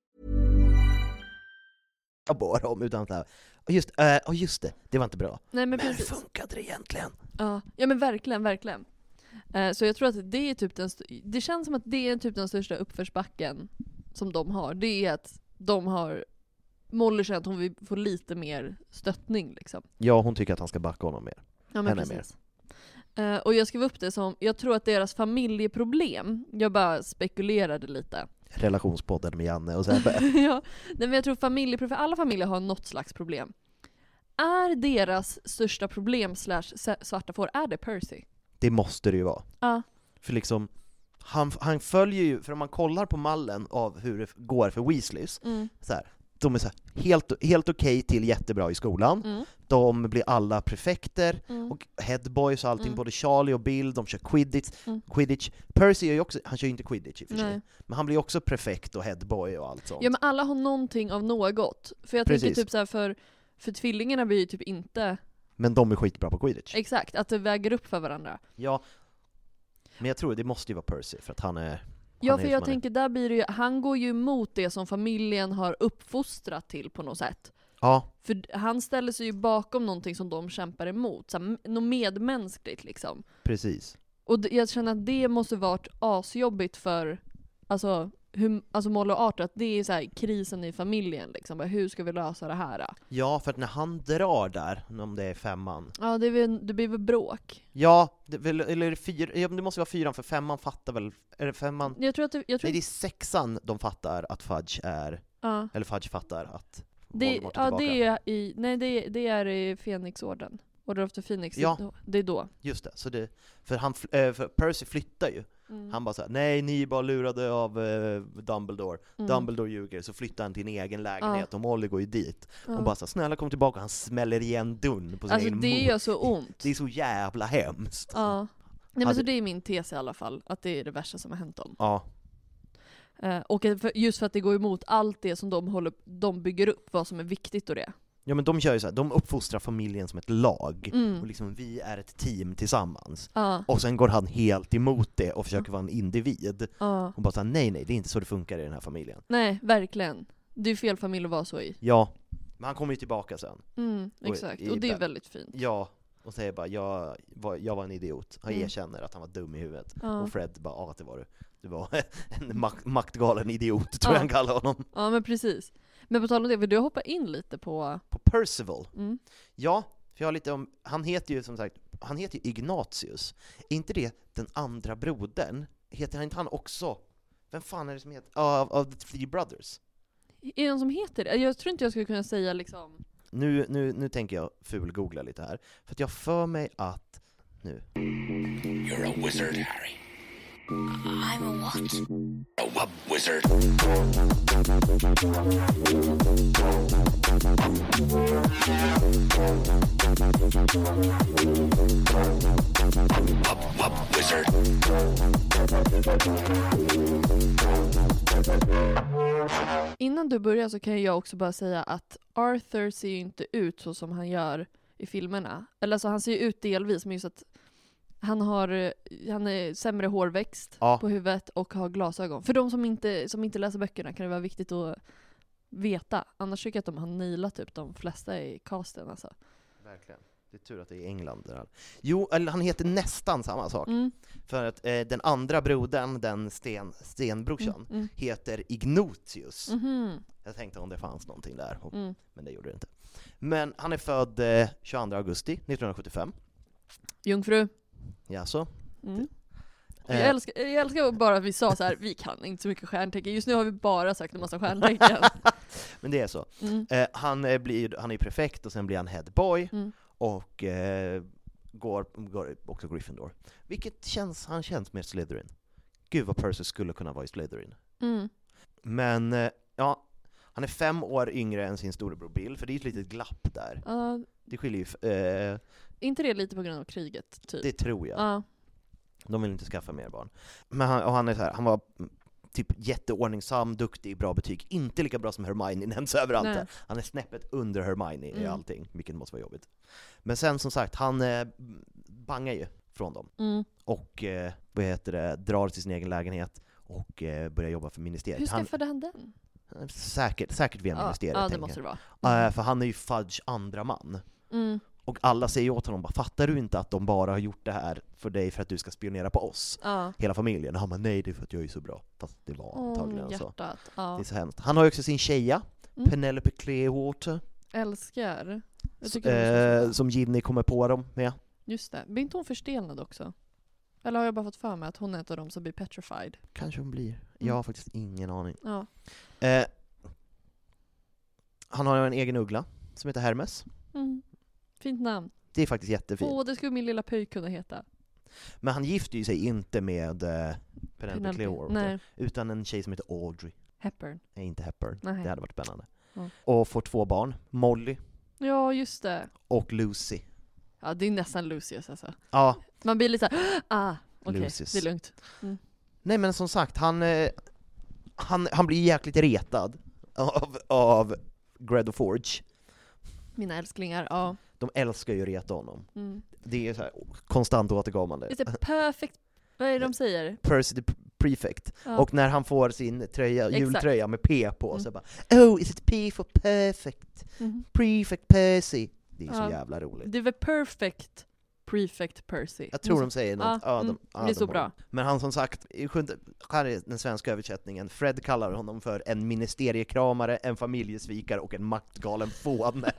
Speaker 6: Jag bara om utan att just, äh, oh just det, det var inte bra.
Speaker 7: Nej, men,
Speaker 6: men
Speaker 7: precis.
Speaker 6: Funkade det egentligen?
Speaker 7: Ja, ja men verkligen, verkligen. Uh, så jag tror att det är typ den st- det känns som att det är typ den största uppförsbacken som de har. Det är att de har Molly känner att hon vill få lite mer stöttning liksom.
Speaker 6: Ja, hon tycker att han ska backa honom mer.
Speaker 7: Ja, men precis. Uh, och jag skrev upp det som, jag tror att deras familjeproblem, jag bara spekulerade lite.
Speaker 6: Relationspodden med Janne och Sebbe.
Speaker 7: Ja, men jag tror familjeproblem, alla familjer har något slags problem. Är deras största problem slash svarta får, är det Percy?
Speaker 6: Det måste det ju vara.
Speaker 7: Ja.
Speaker 6: För liksom, han, han följer ju, för om man kollar på mallen av hur det går för Weasleys, mm. så här, de är så här, helt, helt okej till jättebra i skolan. Mm. De blir alla prefekter mm. och headboys och allting, mm. både Charlie och Bill, de kör quidditch. Mm. quidditch. Percy är ju också, han kör ju inte quidditch i och för sig, men han blir också prefekt och headboy och allt sånt.
Speaker 7: Ja, men alla har någonting av något. För jag
Speaker 6: Precis.
Speaker 7: tänker typ så här, för, för tvillingarna blir ju typ inte...
Speaker 6: Men de är skitbra på quidditch.
Speaker 7: Exakt, att det väger upp för varandra.
Speaker 6: Ja, men jag tror det måste ju vara Percy för att han är...
Speaker 7: Ja, för jag tänker, där blir det ju, han går ju emot det som familjen har uppfostrat till på något sätt.
Speaker 6: Ja.
Speaker 7: För han ställer sig ju bakom någonting som de kämpar emot. Så här, något medmänskligt liksom.
Speaker 6: Precis.
Speaker 7: Och jag känner att det måste varit asjobbigt för, alltså, hur, alltså Molly och Arthur, att det är så här krisen i familjen liksom. Bara, hur ska vi lösa det här?
Speaker 6: Ja, för att när han drar där, om det är femman.
Speaker 7: Ja, det, är väl, det blir väl bråk.
Speaker 6: Ja, det, eller är det, fyra, ja, det måste vara fyran, för femman fattar väl, är det femman?
Speaker 7: Jag tror att det, jag tror
Speaker 6: Nej, det är sexan de fattar att Fudge är,
Speaker 7: ja.
Speaker 6: eller Fudge fattar att
Speaker 7: det,
Speaker 6: Voldemort är
Speaker 7: ja,
Speaker 6: tillbaka.
Speaker 7: det är i, nej det, det är i Fenixorden. Order of the Phoenix,
Speaker 6: ja.
Speaker 7: det, det är då.
Speaker 6: Just det, så det, för, han, för Percy flyttar ju. Mm. Han bara såhär, nej ni är bara lurade av uh, Dumbledore. Mm. Dumbledore ljuger, så flyttar han till en egen lägenhet, ja. Och Molly går ju dit. Ja. Och bara så snälla kom tillbaka, han smäller igen dörren på sin
Speaker 7: alltså,
Speaker 6: egen
Speaker 7: det
Speaker 6: mor.
Speaker 7: gör så ont.
Speaker 6: Det är så jävla hemskt.
Speaker 7: Ja. Nej, men så det är min tes i alla fall, att det är det värsta som har hänt dem.
Speaker 6: Ja.
Speaker 7: Uh, och för, just för att det går emot allt det som de, håller, de bygger upp, vad som är viktigt och det.
Speaker 6: Ja, men de gör ju så här, de uppfostrar familjen som ett lag,
Speaker 7: mm.
Speaker 6: och liksom vi är ett team tillsammans.
Speaker 7: Uh.
Speaker 6: Och sen går han helt emot det och försöker uh. vara en individ.
Speaker 7: Uh.
Speaker 6: Och bara så här, nej nej, det är inte så det funkar i den här familjen.
Speaker 7: Nej, verkligen. Det är fel familj att vara så i.
Speaker 6: Ja, men han kommer ju tillbaka sen.
Speaker 7: Mm, exakt, och, och det är väldigt fint.
Speaker 6: Ja, och säger bara, jag var, jag var en idiot. Han mm. erkänner att han var dum i huvudet. Uh. Och Fred bara, ja, att det var du. Du var en mak- maktgalen idiot, tror uh. jag han kallar honom.
Speaker 7: Ja, men precis. Men på tal om det, vill du hoppa in lite på...
Speaker 6: På Percival?
Speaker 7: Mm.
Speaker 6: Ja, för jag har lite om... Han heter ju som sagt... Han heter ju Ignatius. Är inte det den andra brodern? Heter han inte han också... Vem fan är det som heter... Av uh, the Three Brothers?
Speaker 7: Är det någon som heter det? Jag tror inte jag skulle kunna säga liksom...
Speaker 6: Nu, nu, nu tänker jag fulgoogla lite här. För att jag för mig att... Nu.
Speaker 12: You're a wizard, Harry.
Speaker 13: I'm a what?
Speaker 12: A wub wizard. Wub, wub wizard.
Speaker 7: Innan du börjar så kan jag också bara säga att Arthur ser ju inte ut så som han gör i filmerna. Eller så han ser ju ut delvis, men just att han har han är sämre hårväxt ja. på huvudet och har glasögon. För de som inte, som inte läser böckerna kan det vara viktigt att veta. Annars tycker jag att de har nailat typ de flesta i casten. Alltså.
Speaker 6: Verkligen. Det är tur att det är England där. Jo, eller han heter nästan samma sak.
Speaker 7: Mm.
Speaker 6: För att eh, den andra brodern, den sten, stenbrorsan, mm, mm. heter Ignatius.
Speaker 7: Mm-hmm.
Speaker 6: Jag tänkte om det fanns någonting där, och,
Speaker 7: mm.
Speaker 6: men det gjorde det inte. Men han är född eh, tjugoandra augusti nittonhundrasjuttiofem.
Speaker 7: Jungfru.
Speaker 6: Jaså?
Speaker 7: Mm. Jag älskar, jag älskar bara att vi sa så här, vi kan inte så mycket stjärntecken. Just nu har vi bara sagt en massa stjärntecken.
Speaker 6: Men det är så.
Speaker 7: Mm.
Speaker 6: Eh, han, eh, blir, han är prefekt och sen blir han headboy.
Speaker 7: Mm.
Speaker 6: Och eh, går, går också Gryffindor. Vilket känns, han känns mer Slytherin. Gud vad Percy skulle kunna vara i Slytherin.
Speaker 7: Mm.
Speaker 6: Men eh, ja, han är fem år yngre än sin storebror Bill, för det är ett litet glapp där.
Speaker 7: Uh,
Speaker 6: det skiljer ju... Eh,
Speaker 7: inte det lite på grund av kriget, typ?
Speaker 6: Det tror jag.
Speaker 7: Uh.
Speaker 6: De vill inte skaffa mer barn. Men han, och han är så här, han var typ jätteordningsam, duktig, bra betyg. Inte lika bra som Hermione nämns överallt. Han är snäppet under Hermione mm. i allting, vilket måste vara jobbigt. Men sen som sagt, han eh, bangar ju från dem.
Speaker 7: Mm.
Speaker 6: Och eh, vad heter det, drar till sin egen lägenhet och eh, börjar jobba för ministeriet.
Speaker 7: Hur skaffade han, han den?
Speaker 6: Säkert, säkert via
Speaker 7: ja,
Speaker 6: ministeriet.
Speaker 7: Ja, det måste det vara.
Speaker 6: Mm. Uh, för han är ju Fudge andra man.
Speaker 7: Mm.
Speaker 6: Och alla säger åt honom, bara, fattar du inte att de bara har gjort det här för dig för att du ska spionera på oss?
Speaker 7: Ja.
Speaker 6: Hela familjen. Och han bara, nej det är för att jag är så bra. Fast det var
Speaker 7: oh,
Speaker 6: antagligen så.
Speaker 7: Ja.
Speaker 6: Det är så hemskt. Han har ju också sin tjeja, mm. Penelope Clearwater.
Speaker 7: Älskar. Jag
Speaker 6: S- eh, som Ginny kommer på dem med.
Speaker 7: Just det. Blir inte hon förstelnad också? Eller har jag bara fått för mig att hon är ett av dem som blir petrified?
Speaker 6: Kanske hon blir. Jag har faktiskt ingen aning.
Speaker 7: Ja.
Speaker 6: Eh, han har en egen uggla som heter Hermes.
Speaker 7: Mm. Fint namn.
Speaker 6: Det är faktiskt jättefint.
Speaker 7: Åh, det skulle min lilla pöjk kunna heta.
Speaker 6: Men han gifter ju sig inte med eh, Penelope Clearwater, utan en tjej som heter Audrey.
Speaker 7: Hepburn.
Speaker 6: Nej, inte Hepburn.
Speaker 7: Nej.
Speaker 6: Det hade varit spännande.
Speaker 7: Ja.
Speaker 6: Och får två barn. Molly.
Speaker 7: Ja, just det.
Speaker 6: Och Lucy.
Speaker 7: Ja, det är nästan Lucius alltså.
Speaker 6: Ja.
Speaker 7: Man blir lite såhär, ah, okej, okay, det är lugnt. Mm.
Speaker 6: Nej, men som sagt, han, eh, han, han blir jäkligt retad av, av Greta Forge.
Speaker 7: Mina älsklingar, ja.
Speaker 6: De älskar ju reta honom.
Speaker 7: Mm.
Speaker 6: Det är så här konstant återkommande.
Speaker 7: It's a perfect, vad är det de säger?
Speaker 6: Percy the Prefect.
Speaker 7: Ja.
Speaker 6: Och när han får sin tröja, jultröja med P på, mm. så bara, oh, is it P for perfect?
Speaker 7: Mm.
Speaker 6: Prefect Percy. Det är
Speaker 7: ja.
Speaker 6: så jävla roligt.
Speaker 7: Det är väl perfect Prefect Percy.
Speaker 6: Jag tror de säger något.
Speaker 7: Ja,
Speaker 6: Ja, de,
Speaker 7: mm,
Speaker 6: ja,
Speaker 7: det är
Speaker 6: de
Speaker 7: så
Speaker 6: har-
Speaker 7: bra.
Speaker 6: Men han som sagt, i sjunde, här är den svenska översättningen. Fred kallar honom för en ministeriekramare, en familjesvikare och en maktgalen fåne.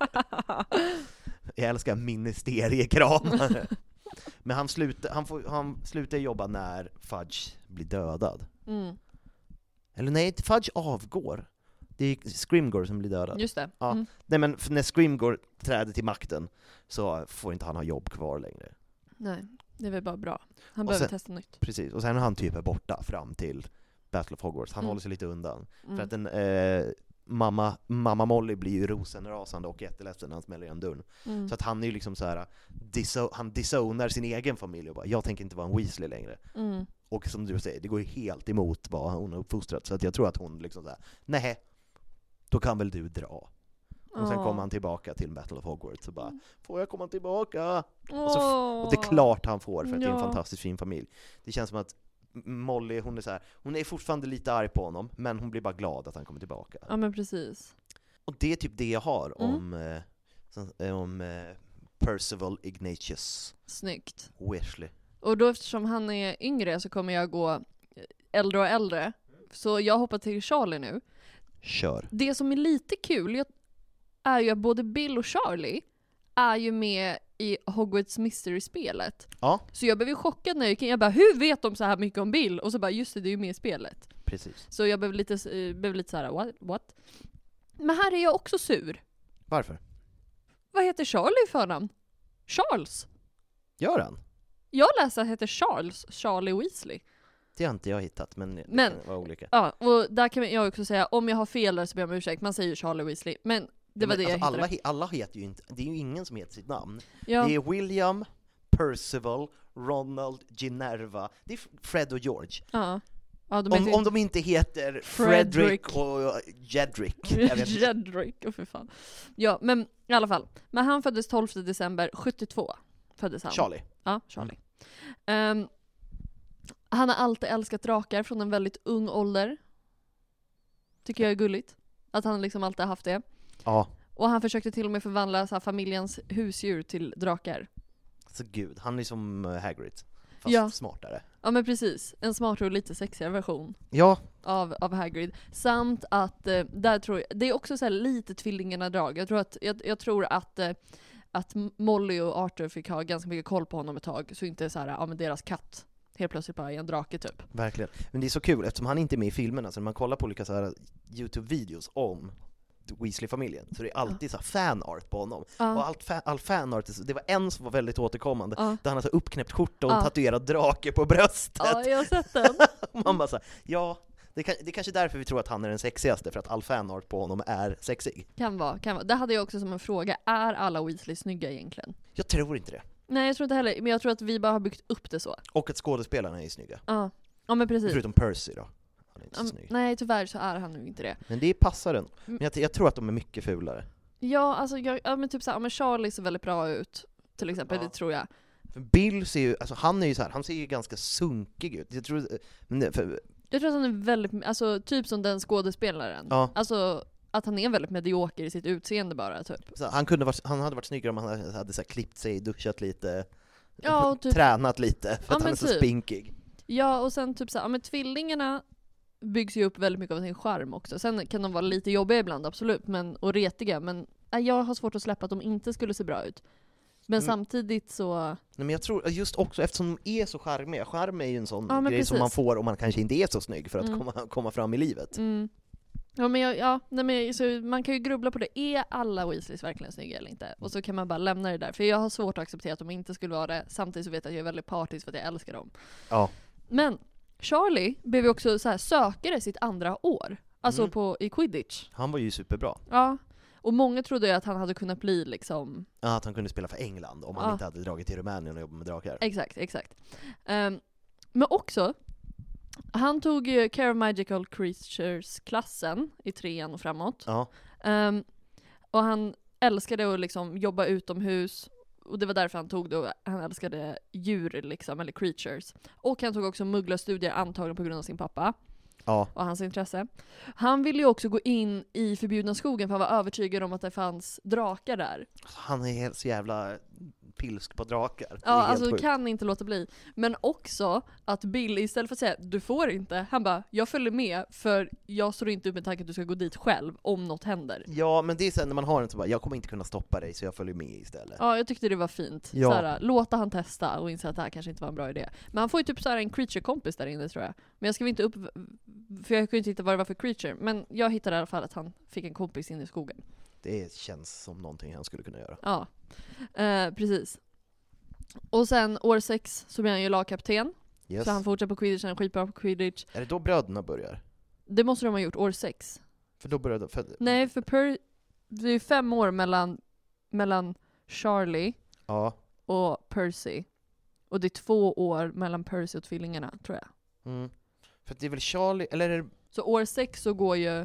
Speaker 6: Jag älskar ministeriekramare. Men han slutar, han, får, han slutar jobba när Fudge blir dödad.
Speaker 7: Mm.
Speaker 6: Eller nej, Fudge avgår. Det är Scrimgeour som blir dödad.
Speaker 7: Just det.
Speaker 6: Ja.
Speaker 7: Mm.
Speaker 6: Nej, men när Scrimgeour träder till makten så får inte han ha jobb kvar längre.
Speaker 7: Nej, det är väl bara bra. Han
Speaker 6: Och
Speaker 7: behöver
Speaker 6: sen-
Speaker 7: testa nytt.
Speaker 6: Precis, och sen är han typ är borta fram till Battle of Hogwarts. Han
Speaker 7: Mm.
Speaker 6: håller sig lite undan.
Speaker 7: Mm.
Speaker 6: För att den, eh, mamma, mamma Molly blir ju rosenrasande och jätteledsen när han smäller igen dörren.
Speaker 7: Mm.
Speaker 6: Så att han är ju liksom så här, diso- han disownar sin egen familj och bara, jag tänker inte vara en Weasley längre.
Speaker 7: Mm.
Speaker 6: Och som du säger, det går ju helt emot vad hon har uppfostrat. Så att jag tror att hon liksom såhär, nej, då kan väl du dra. Och sen
Speaker 7: Åh.
Speaker 6: kommer han tillbaka till Battle of Hogwarts och bara, får jag komma tillbaka?
Speaker 7: Åh.
Speaker 6: Och, så, och det är klart han får, för att det är en
Speaker 7: Ja.
Speaker 6: fantastiskt fin familj. Det känns som att Molly, hon är så här, hon är fortfarande lite arg på honom, men hon blir bara glad att han kommer tillbaka.
Speaker 7: Ja, men precis.
Speaker 6: Och det är typ det jag har
Speaker 7: Mm.
Speaker 6: om, eh, som- eh, om eh, Percival Ignatius
Speaker 7: Snyggt.
Speaker 6: Weasley.
Speaker 7: Och då eftersom han är yngre så kommer jag gå äldre och äldre. Så jag hoppar till Charlie nu.
Speaker 6: Kör.
Speaker 7: Det som är lite kul jag- är ju att både Bill och Charlie är ju med i Hogwarts Mystery-spelet.
Speaker 6: Ja,
Speaker 7: Så jag blev ju chockad när jag gick in. Jag bara, hur vet de så här mycket om Bill? Och så bara, just det, det är ju med i spelet.
Speaker 6: precis.
Speaker 7: Så jag blev lite, eh, blev lite så här, what? what? Men här är jag också sur.
Speaker 6: Varför?
Speaker 7: Vad heter Charlie i förnamn? Charles.
Speaker 6: Gör han?
Speaker 7: Jag läser att det heter Charles, Charlie Weasley.
Speaker 6: Det har inte jag hittat, men det
Speaker 7: Men-
Speaker 6: kan vara olika.
Speaker 7: Ja, och där kan jag också säga, om jag har fel där så ber jag om ursäkt. Man säger ju Charlie Weasley, men det var
Speaker 6: Men
Speaker 7: det jag
Speaker 6: alltså,
Speaker 7: hittade.
Speaker 6: alla, he- alla heter ju inte, det är ju ingen som heter sitt namn.
Speaker 7: Ja.
Speaker 6: Det är William, Percival, Ronald, Ginevra, det är Fred och George.
Speaker 7: Ja. Ja, de
Speaker 6: Om,
Speaker 7: heter
Speaker 6: om de inte heter
Speaker 7: Frederick.
Speaker 6: Frederick och Jedrick. Jag vet inte.
Speaker 7: Jedrick, oh, för fan. Ja, men i alla fall. Men han föddes tolfte december sjuttiotvå. Föddes han.
Speaker 6: Charlie.
Speaker 7: Ja, Charlie. Ehm, han har alltid älskat drakar från en väldigt ung ålder. Tycker jag är gulligt. Att han liksom alltid har haft det.
Speaker 6: Ja,
Speaker 7: Och han försökte till och med förvandla så här, familjens husdjur till drakar.
Speaker 6: så gud, han är som eh, Hagrid. Fast
Speaker 7: Ja.
Speaker 6: smartare.
Speaker 7: Ja, men precis. En smartare och lite sexigare version
Speaker 6: Ja,
Speaker 7: av, av Hagrid. Samt att, eh, där tror jag, det är också så här lite tvillingarna-drag. Jag tror att, jag, jag tror att, eh, att Molly och Arthur fick ha ganska mycket koll på honom ett tag. Så inte så här, ja men deras katt helt plötsligt bara är en drake typ.
Speaker 6: verkligen. Men det är så kul, eftersom han inte är med i filmerna, så när man kollar på olika så här YouTube-videos om Weasley-familjen, så det är alltid så här fanart på honom.
Speaker 7: Ja.
Speaker 6: Och allt fa- all fanart, det var en som var väldigt återkommande,
Speaker 7: Ja.
Speaker 6: där han hade så uppknäppt skjorta och en
Speaker 7: Ja.
Speaker 6: tatuerad drake på bröstet.
Speaker 7: Ja, jag har sett den.
Speaker 6: Och man bara så här, ja, det, kan, det är kanske därför vi tror att han är den sexigaste, för att all fanart på honom är sexig.
Speaker 7: Kan vara, kan vara. Det hade jag också som en fråga. Är alla Weasley snygga egentligen?
Speaker 6: Jag tror inte det.
Speaker 7: Nej, jag tror inte heller. Men jag tror att vi bara har byggt upp det så.
Speaker 6: Och att skådespelarna är snygga.
Speaker 7: Ja, ja men precis.
Speaker 6: Förutom Percy då. Han är inte så
Speaker 7: Um,
Speaker 6: snygg.
Speaker 7: nej, tyvärr så är han nog inte det.
Speaker 6: Men det passar den. Men jag, jag tror att de är mycket fulare.
Speaker 7: Ja, alltså jag, ja, men typ såhär, ja, men Charlie ser väldigt bra ut. Till exempel,
Speaker 6: Ja.
Speaker 7: det tror jag.
Speaker 6: För Bill ser ju, alltså han är ju så här, han ser ju ganska sunkig ut. Jag tror, men det, för,
Speaker 7: Jag tror att han är väldigt, alltså typ som den skådespelaren.
Speaker 6: Ja.
Speaker 7: Alltså att han är väldigt medioker i sitt utseende bara, typ.
Speaker 6: så han, kunde varit, han hade varit snyggare om han hade, hade så här, klippt sig, duschat lite,
Speaker 7: Ja, och typ-
Speaker 6: tränat lite, för
Speaker 7: Ja,
Speaker 6: att han
Speaker 7: men
Speaker 6: är så
Speaker 7: typ.
Speaker 6: spinkig.
Speaker 7: Ja, och sen typ såhär, ja men tvillingarna byggs ju upp väldigt mycket av sin charm också. Sen kan de vara lite jobbiga ibland, absolut, men, och retiga, men nej, jag har svårt att släppa att de inte skulle se bra ut. Men
Speaker 6: Mm.
Speaker 7: samtidigt så...
Speaker 6: Nej, men jag tror just också, eftersom de är så charmiga, charm är ju en sån
Speaker 7: Ja, men
Speaker 6: grej som
Speaker 7: precis.
Speaker 6: man får om man kanske inte är så snygg för att
Speaker 7: Mm.
Speaker 6: komma, komma fram i livet.
Speaker 7: Mm. Ja, men, jag, ja, nej, men så man kan ju grubbla på det. Är alla Weasleys verkligen snygga eller inte? Och så kan man bara lämna det där. För jag har svårt att acceptera att de inte skulle vara det. Samtidigt så vet jag att jag är väldigt partisk för att jag älskar dem.
Speaker 6: Ja.
Speaker 7: Men Charlie blev ju också så här sökare sitt andra år. Alltså
Speaker 6: Mm.
Speaker 7: på, i Quidditch.
Speaker 6: Han var ju superbra.
Speaker 7: Ja. Och många trodde ju att han hade kunnat bli liksom...
Speaker 6: Ja, att han kunde spela för England om han
Speaker 7: Ja.
Speaker 6: inte hade dragit till Rumänien och jobbat med drakar.
Speaker 7: Exakt, exakt. Um, men också, han tog ju Care of Magical Creatures-klassen i trean och framåt.
Speaker 6: Ja.
Speaker 7: Um, och han älskade att liksom jobba utomhus. Och det var därför han tog det. Han älskade djur liksom, eller creatures. Och han tog också mugglarstudier, antagligen på grund av sin pappa.
Speaker 6: Ja.
Speaker 7: Och hans intresse. Han ville ju också gå in i förbjudna skogen för att vara övertygad om att det fanns drakar där.
Speaker 6: Han är helt så jävla pilsk på drakar. Det är
Speaker 7: Ja,
Speaker 6: helt
Speaker 7: alltså
Speaker 6: sjukt.
Speaker 7: kan inte låta bli. Men också att Bill istället för att säga du får inte, han bara jag följer med för jag står inte upp med tanken att du ska gå dit själv om något händer.
Speaker 6: Ja, men det är sen när man har en så bara, jag kommer inte kunna stoppa dig så jag följer med istället.
Speaker 7: Ja, jag tyckte det var fint.
Speaker 6: Ja.
Speaker 7: Såhär, låta han testa och inse att det här kanske inte var en bra idé. Men han får ju typ såhär en creature-kompis där inne tror jag. Men jag skrev inte upp, för jag kunde inte hitta vad det var för creature. Men jag hittade i alla fall att han fick en kompis in i skogen.
Speaker 6: Det känns som någonting han skulle kunna göra.
Speaker 7: Ja, eh, precis. Och sen år sex så blir han ju lagkapten.
Speaker 6: Yes.
Speaker 7: Så han fortsätter på Quidditch, han är skitbra på Quidditch.
Speaker 6: Är det då bröderna börjar?
Speaker 7: Det måste de ha gjort, år sex.
Speaker 6: För då började... För...
Speaker 7: Nej, för per... det är fem år mellan, mellan Charlie
Speaker 6: ja.
Speaker 7: och Percy. Och det är två år mellan Percy och tvillingarna, tror jag.
Speaker 6: Mm. För det är väl Charlie, eller är det...
Speaker 7: Så år sex så går ju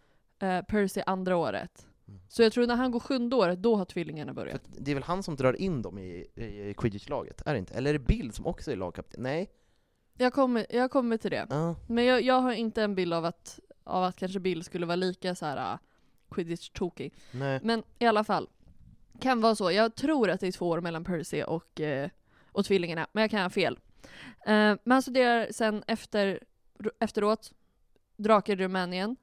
Speaker 7: eh, Percy andra året.
Speaker 6: Mm.
Speaker 7: Så jag tror när han går sjunde året, då har tvillingarna börjat.
Speaker 6: För det är väl han som drar in dem i, i, i Quidditch-laget, är det inte? Eller är det Bill som också är lagkapten? Nej.
Speaker 7: Jag kommer, jag kommer till det.
Speaker 6: Uh.
Speaker 7: Men jag, jag har inte en bild av att, av att kanske Bill skulle vara lika så här uh, Quidditch-tokig.
Speaker 6: Nej.
Speaker 7: Men i alla fall, kan vara så. Jag tror att det är två år mellan Percy och, uh, och tvillingarna, men jag kan ha fel. Uh, men han studerar sen efter, efteråt drakar i Rumänien.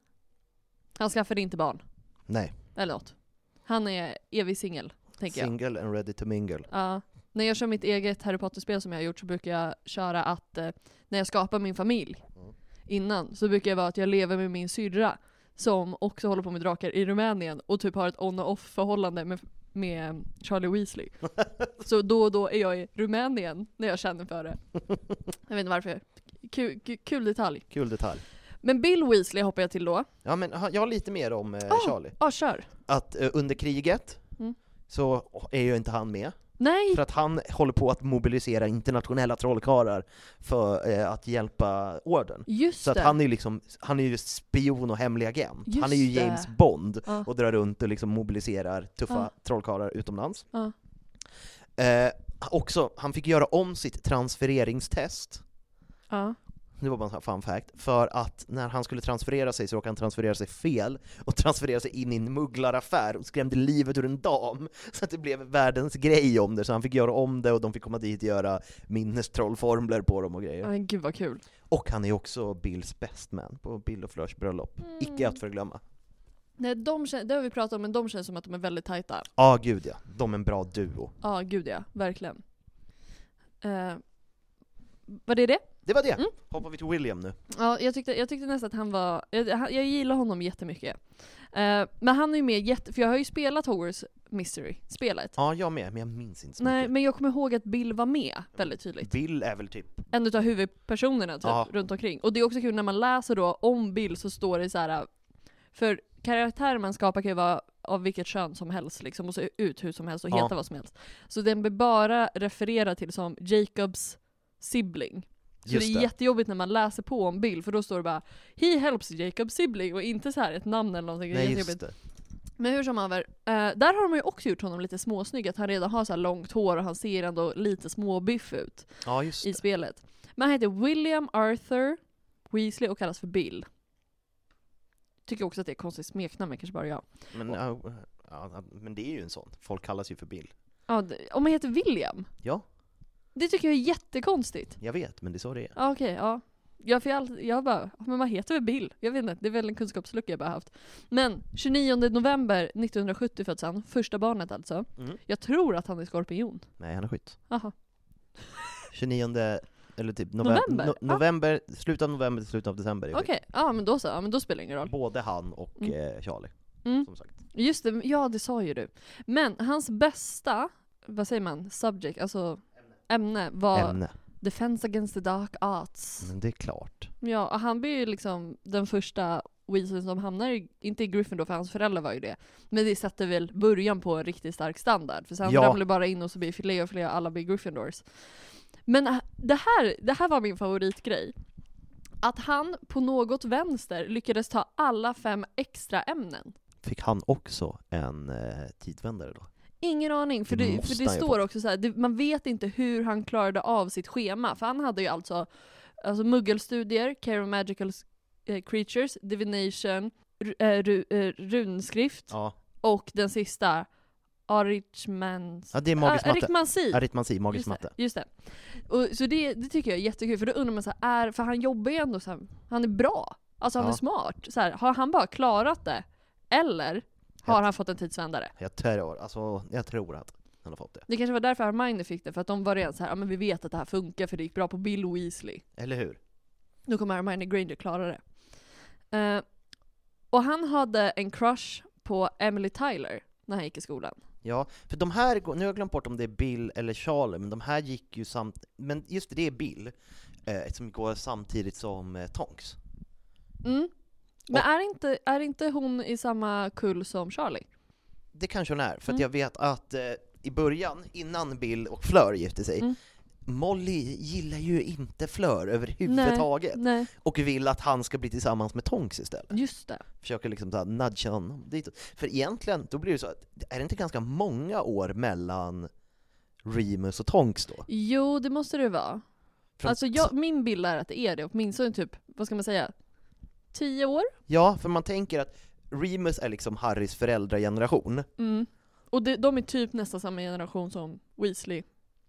Speaker 7: Han skaffade inte barn.
Speaker 6: Nej.
Speaker 7: Eller något. Han är evig singel, tänker jag.
Speaker 6: Single and ready to mingle.
Speaker 7: Ja. När jag kör mitt eget Harry Potter-spel som jag har gjort så brukar jag köra att eh, när jag skapar min familj mm. innan så brukar jag vara att jag lever med min syrra som också håller på med drakar i Rumänien och typ har ett on och off förhållande med, med Charlie Weasley. Så då och då är jag i Rumänien när jag känner för det. Jag vet inte varför. Kul, kul, kul detalj.
Speaker 6: Kul detalj.
Speaker 7: Men Bill Weasley hoppar jag till då.
Speaker 6: Ja, men jag har lite mer om eh,
Speaker 7: oh,
Speaker 6: Charlie.
Speaker 7: Ja, oh, kör.
Speaker 6: Att eh, under kriget mm. så är ju inte han med.
Speaker 7: Nej.
Speaker 6: För att han håller på att mobilisera internationella trollkarlar för eh, att hjälpa orden.
Speaker 7: Just
Speaker 6: så att
Speaker 7: det.
Speaker 6: han är ju liksom, han är ju spion och hemlig agent.
Speaker 7: Just
Speaker 6: han är ju James det. Bond
Speaker 7: ja.
Speaker 6: och drar runt och liksom mobiliserar tuffa
Speaker 7: ja.
Speaker 6: trollkarlar utomlands.
Speaker 7: Ja.
Speaker 6: Eh, också, han fick göra om sitt transfereringstest.
Speaker 7: Ja.
Speaker 6: Det var bara en fun fact. För att när han skulle transferera sig så råkade han transferera sig fel och transferera sig in i en mugglaraffär och skrämde livet ur en dam. Så att det blev världens grej om det. Så han fick göra om det och de fick komma dit och göra minnestrollformler på dem och grejer.
Speaker 7: Men gud vad kul.
Speaker 6: Och han är också Bills best man på Bill och Fleurs bröllop. Mm. Icke att förglömma.
Speaker 7: Nej, de kän- det har vi pratat om, men de känns som att de är väldigt tajta.
Speaker 6: Ja, ah, gud ja. De är en bra duo.
Speaker 7: Ja, ah, gud ja. Verkligen. Uh, var det det?
Speaker 6: Det var det.
Speaker 7: Mm.
Speaker 6: Hoppar vi till William nu.
Speaker 7: Ja, jag tyckte, jag tyckte nästan att han var... Jag, jag gillar honom jättemycket. Uh, men han är ju med jätte... För jag har ju spelat Hogwarts Mystery-spelet.
Speaker 6: Ja, jag med. Men jag minns inte så
Speaker 7: Nej,
Speaker 6: mycket.
Speaker 7: men jag kommer ihåg att Bill var med väldigt tydligt.
Speaker 6: Bill är väl typ...
Speaker 7: En utav huvudpersonerna typ,
Speaker 6: ja.
Speaker 7: runt omkring. Och det är också kul när man läser då om Bill så står det så här. För karaktärer man skapar kan ju vara av vilket kön som helst liksom, och se ut hur som helst och heta ja. vad som helst. Så den blir bara refererad till som Jacobs sibling. Så Just det är det. jättejobbigt när man läser på om Bill, för då står det bara He helps Jacob's sibling och inte så här ett namn eller någonting.
Speaker 6: Nej,
Speaker 7: det är
Speaker 6: just det.
Speaker 7: Men hur som haver, eh, där har de ju också gjort honom lite småsnygg, att han redan har så här långt hår och han ser ändå lite småbiff ut
Speaker 6: ja, just det.
Speaker 7: i spelet. Men han heter William Arthur Weasley och kallas för Bill. Tycker också att det är konstigt smeknamn, kanske bara jag.
Speaker 6: Men, uh, ja, men det är ju en sån. Folk kallas ju för Bill.
Speaker 7: Ja, om man heter William?
Speaker 6: Ja.
Speaker 7: Det tycker jag är jättekonstigt.
Speaker 6: Jag vet, men det är så det är.
Speaker 7: Ja, okej, okay, ja. Jag, för jag, jag bara, men vad heter väl Bill? Jag vet inte, det är väl en kunskapslucka jag bara haft. Men tjugonionde november nittonhundrasjuttio föds han, första barnet alltså. Mm. Jag tror att han är skorpion.
Speaker 6: Nej, han är skytt.
Speaker 7: Aha.
Speaker 6: tjugonionde eller typ november,
Speaker 7: november,
Speaker 6: no, november ah. slutet av november till slutet av december.
Speaker 7: Okej, okay. ja men då så, ja, men då spelar det ingen roll.
Speaker 6: Både han och mm. eh, Charlie,
Speaker 7: mm.
Speaker 6: som sagt.
Speaker 7: Just det, ja det sa ju du. Men hans bästa, vad säger man, subject, alltså ämne var
Speaker 6: ämne.
Speaker 7: Defense against the dark arts.
Speaker 6: Men det är klart.
Speaker 7: Ja, han blir ju liksom den första Weasley som hamnar i, inte i Gryffindor för hans föräldrar var ju det. Men det sätter väl början på en riktigt stark standard. För sen ja. ramlar bara in och så blir fler och fler alla blir Gryffindors. Men det här, det här var min favoritgrej. Att han på något vänster lyckades ta alla fem extra ämnen.
Speaker 6: Fick han också en eh, tidvändare då?
Speaker 7: Ingen aning, för det, det för det står också så här, det, man vet inte hur han klarade av sitt schema. För han hade ju alltså, alltså muggelstudier, care of magical uh, creatures, divination, ru, uh, ru, uh, runskrift
Speaker 6: ja.
Speaker 7: och den sista Arichmans...
Speaker 6: Ja, det är magisk matte.
Speaker 7: Arithmansi.
Speaker 6: Arithmansi, magisk
Speaker 7: just
Speaker 6: matte.
Speaker 7: Det, just det. Och, så det, det tycker jag är jättekul, för då undrar man så här, är, för han jobbar ju ändå så här, han är bra. Alltså han
Speaker 6: Ja.
Speaker 7: är smart. Så här, har han bara klarat det? Eller har
Speaker 6: Jag-
Speaker 7: han fått en tidsvändare?
Speaker 6: Jag tror, alltså, jag tror att han har fått det.
Speaker 7: Det kanske var därför Hermione fick det, för att de var redan så här, ja men vi vet att det här funkar för det gick bra på Bill Weasley.
Speaker 6: Eller hur?
Speaker 7: Nu kommer Hermione Granger klara det. Eh, och han hade en crush på Emily Tyler när han gick i skolan.
Speaker 6: Ja, för de här, går- nu har jag glömt bort om det är Bill eller Charlie, men de här gick ju samt, men just det, det är Bill, eh, som går samtidigt som eh, Tonks.
Speaker 7: Mm. Men är inte, är inte hon i samma kull som Charlie?
Speaker 6: Det kanske hon är, för att
Speaker 7: Mm.
Speaker 6: jag vet att eh, i början, innan Bill och Fleur gifte sig,
Speaker 7: Mm.
Speaker 6: Molly gillar ju inte Fleur överhuvudtaget.
Speaker 7: Nej, nej.
Speaker 6: Och vill att han ska bli tillsammans med Tonks istället.
Speaker 7: Just det.
Speaker 6: Försöker liksom såhär nudga honom dit. För egentligen, då blir det så att, är det inte ganska många år mellan Remus och Tonks då?
Speaker 7: Jo, det måste det vara.
Speaker 6: Från-
Speaker 7: Alltså jag, min bild är att det är det, åtminstone typ, vad ska man säga, tio år?
Speaker 6: Ja, för man tänker att Remus är liksom Harrys föräldrageneration.
Speaker 7: Mm. Och det, de är typ nästan samma generation som Weasley,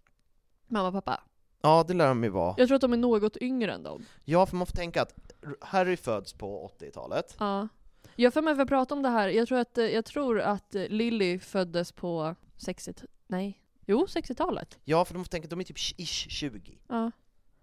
Speaker 7: mamma och pappa.
Speaker 6: Ja, det lär de ju vara.
Speaker 7: Jag tror att de är något yngre än dem.
Speaker 6: Ja, för man får tänka att Harry föds på åttiotalet.
Speaker 7: Ja. Jag får med för att prata om det här. Jag tror att, jag tror att Lily föddes på sextio... Nej. Jo, sextiotalet.
Speaker 6: Ja, för de får tänka att de är typ ish tjugo.
Speaker 7: Ja.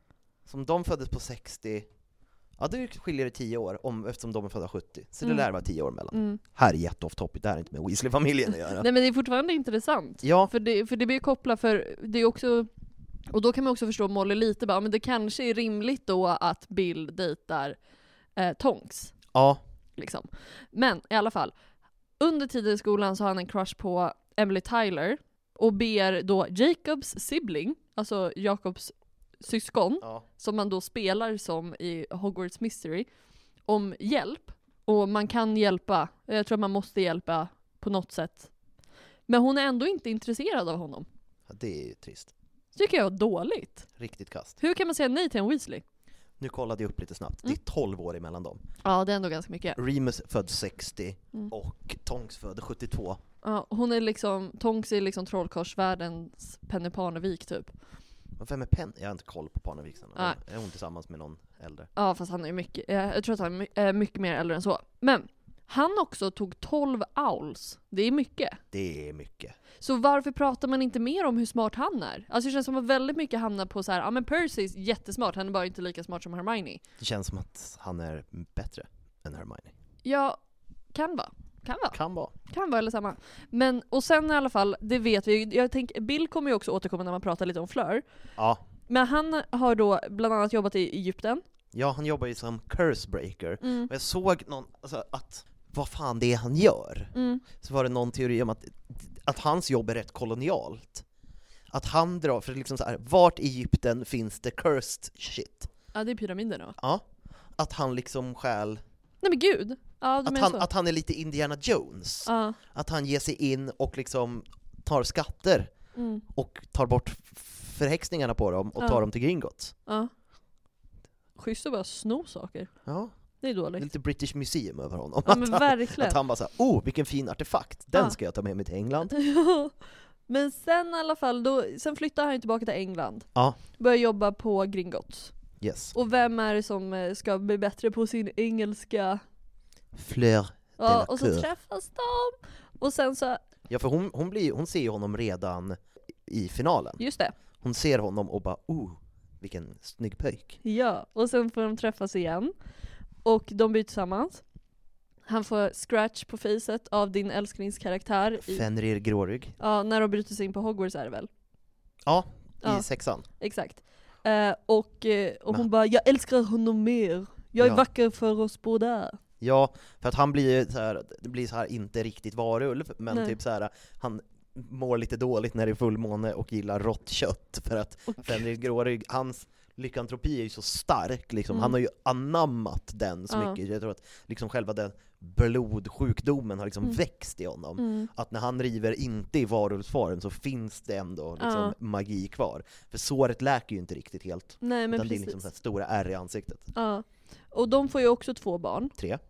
Speaker 6: Som de föddes på sextio, ja det skiljer det tio år om, eftersom de är födda sjuttio. Så det
Speaker 7: Mm.
Speaker 6: lär vara tio år mellan.
Speaker 7: Mm.
Speaker 6: Här är jätte off topic, det här är inte med Weasley-familjen att göra.
Speaker 7: Nej, men det är fortfarande intressant.
Speaker 6: Ja.
Speaker 7: För det, för det blir kopplat, för det är också... Och då kan man också förstå Molly lite bara, men det kanske är rimligt då att Bill dejtar eh, Tonks.
Speaker 6: Ja.
Speaker 7: Liksom. Men i alla fall, under tiden i skolan så har han en crush på Emily Tyler och ber då Jacobs sibling, alltså Jakobs syskon,
Speaker 6: Ja.
Speaker 7: som man då spelar som i Hogwarts Mystery, om hjälp. Och man kan hjälpa, jag tror att man måste hjälpa på något sätt. Men hon är ändå inte intresserad av honom.
Speaker 6: Ja, det är ju trist.
Speaker 7: Det tycker jag var dåligt.
Speaker 6: Riktigt kast.
Speaker 7: Hur kan man säga nej till en Weasley?
Speaker 6: Nu kollade jag upp lite snabbt.
Speaker 7: Mm.
Speaker 6: Det är tolv år emellan dem.
Speaker 7: Ja, det är ändå ganska mycket.
Speaker 6: Remus född sextio
Speaker 7: Mm.
Speaker 6: och Tonks född sjuttiotvå.
Speaker 7: Ja, hon är liksom, Tonks är liksom trollkarlsvärldens Penny Parnevik typ.
Speaker 6: Men vem är Penny? Jag har inte koll på Parnevik.
Speaker 7: Nej.
Speaker 6: Är hon tillsammans med någon äldre?
Speaker 7: Ja, fast han är mycket, jag jag tror att han är my- är mycket mer äldre än så. Men han också tog tolv owls. Det är mycket.
Speaker 6: Det är mycket.
Speaker 7: Så varför pratar man inte mer om hur smart han är? Alltså det känns som att väldigt mycket hamnar på så här, ja men Percy är jättesmart, han är bara inte lika smart som Hermione.
Speaker 6: Det känns som att han är bättre än Hermione.
Speaker 7: Ja, kan vara. Kan vara.
Speaker 6: Kan vara.
Speaker 7: Kan vara eller samma. Men, och sen i alla fall, det vet vi. Jag tänker, Bill kommer ju också återkomma när man pratar lite om Fleur.
Speaker 6: Ja.
Speaker 7: Men han har då bland annat jobbat i Egypten.
Speaker 6: Ja, han jobbar ju som cursebreaker.
Speaker 7: Mm.
Speaker 6: Och jag såg någon, alltså, att vad fan det är han gör.
Speaker 7: Mm.
Speaker 6: Så var det någon teori om att, att hans jobb är rätt kolonialt. Att han drar, för liksom så här, vart i Egypten finns det cursed shit?
Speaker 7: Ja, det är pyramiderna.
Speaker 6: Ja. Att han liksom stjäl...
Speaker 7: Nej men gud. Ja, du
Speaker 6: Att
Speaker 7: menar
Speaker 6: han,
Speaker 7: så.
Speaker 6: att han är lite Indiana Jones.
Speaker 7: Ja.
Speaker 6: Att han ger sig in och liksom tar skatter
Speaker 7: Mm.
Speaker 6: och tar bort förhäxningarna på dem och
Speaker 7: Ja.
Speaker 6: tar dem till Gringotts.
Speaker 7: Ja. Schysst att bara sno saker.
Speaker 6: Ja.
Speaker 7: Det är
Speaker 6: Det är
Speaker 7: dåligt.
Speaker 6: lite British Museum över honom.
Speaker 7: Ja, men
Speaker 6: att, han,
Speaker 7: verkligen.
Speaker 6: att han bara såhär, oh vilken fin artefakt, den
Speaker 7: Ja.
Speaker 6: ska jag ta med mig till England.
Speaker 7: Men sen i alla fall, då, sen flyttar han ju tillbaka till England.
Speaker 6: Ja.
Speaker 7: Börjar jobba på Gringotts.
Speaker 6: Yes.
Speaker 7: Och vem är det som eh, ska bli bättre på sin engelska?
Speaker 6: Fleur de
Speaker 7: Ja,
Speaker 6: la
Speaker 7: och så
Speaker 6: Cour.
Speaker 7: träffas de. Och sen så,
Speaker 6: Ja, för hon, hon, blir, hon ser ju honom redan i finalen.
Speaker 7: just det.
Speaker 6: Hon ser honom och bara, oh, vilken snygg pöjk.
Speaker 7: Ja, och sen får de träffas igen. Och de blir tillsammans. Han får scratch på facet av din älsklingskaraktär. I,
Speaker 6: Fenrir Grårygg.
Speaker 7: ja, när de bryter sig in på Hogwarts är det väl?
Speaker 6: Ja, i
Speaker 7: Ja.
Speaker 6: sexan.
Speaker 7: Exakt. Eh, och eh, och hon
Speaker 6: Men-
Speaker 7: bara, jag älskar honom mer. Jag är
Speaker 6: Ja.
Speaker 7: vacker för oss båda.
Speaker 6: Ja, för att han blir ju så här, det blir så här inte riktigt varulv, men
Speaker 7: Nej.
Speaker 6: typ så här, han mår lite dåligt när det är fullmåne och gillar rått kött, för att Fenrir Grårygg, hans lykantropi är ju så stark liksom.
Speaker 7: Mm.
Speaker 6: Han har ju anammat den så
Speaker 7: Ja.
Speaker 6: mycket. Jag tror att liksom själva den blodsjukdomen har liksom
Speaker 7: Mm.
Speaker 6: växt i honom.
Speaker 7: Mm.
Speaker 6: Att när han river inte i varulvsform så finns det ändå liksom
Speaker 7: Ja.
Speaker 6: magi kvar. För såret läker ju inte riktigt helt.
Speaker 7: Nej, men
Speaker 6: utan det är
Speaker 7: precis.
Speaker 6: liksom så här stora ärr i ansiktet.
Speaker 7: Ja. Och de får ju också två barn.
Speaker 6: Tre.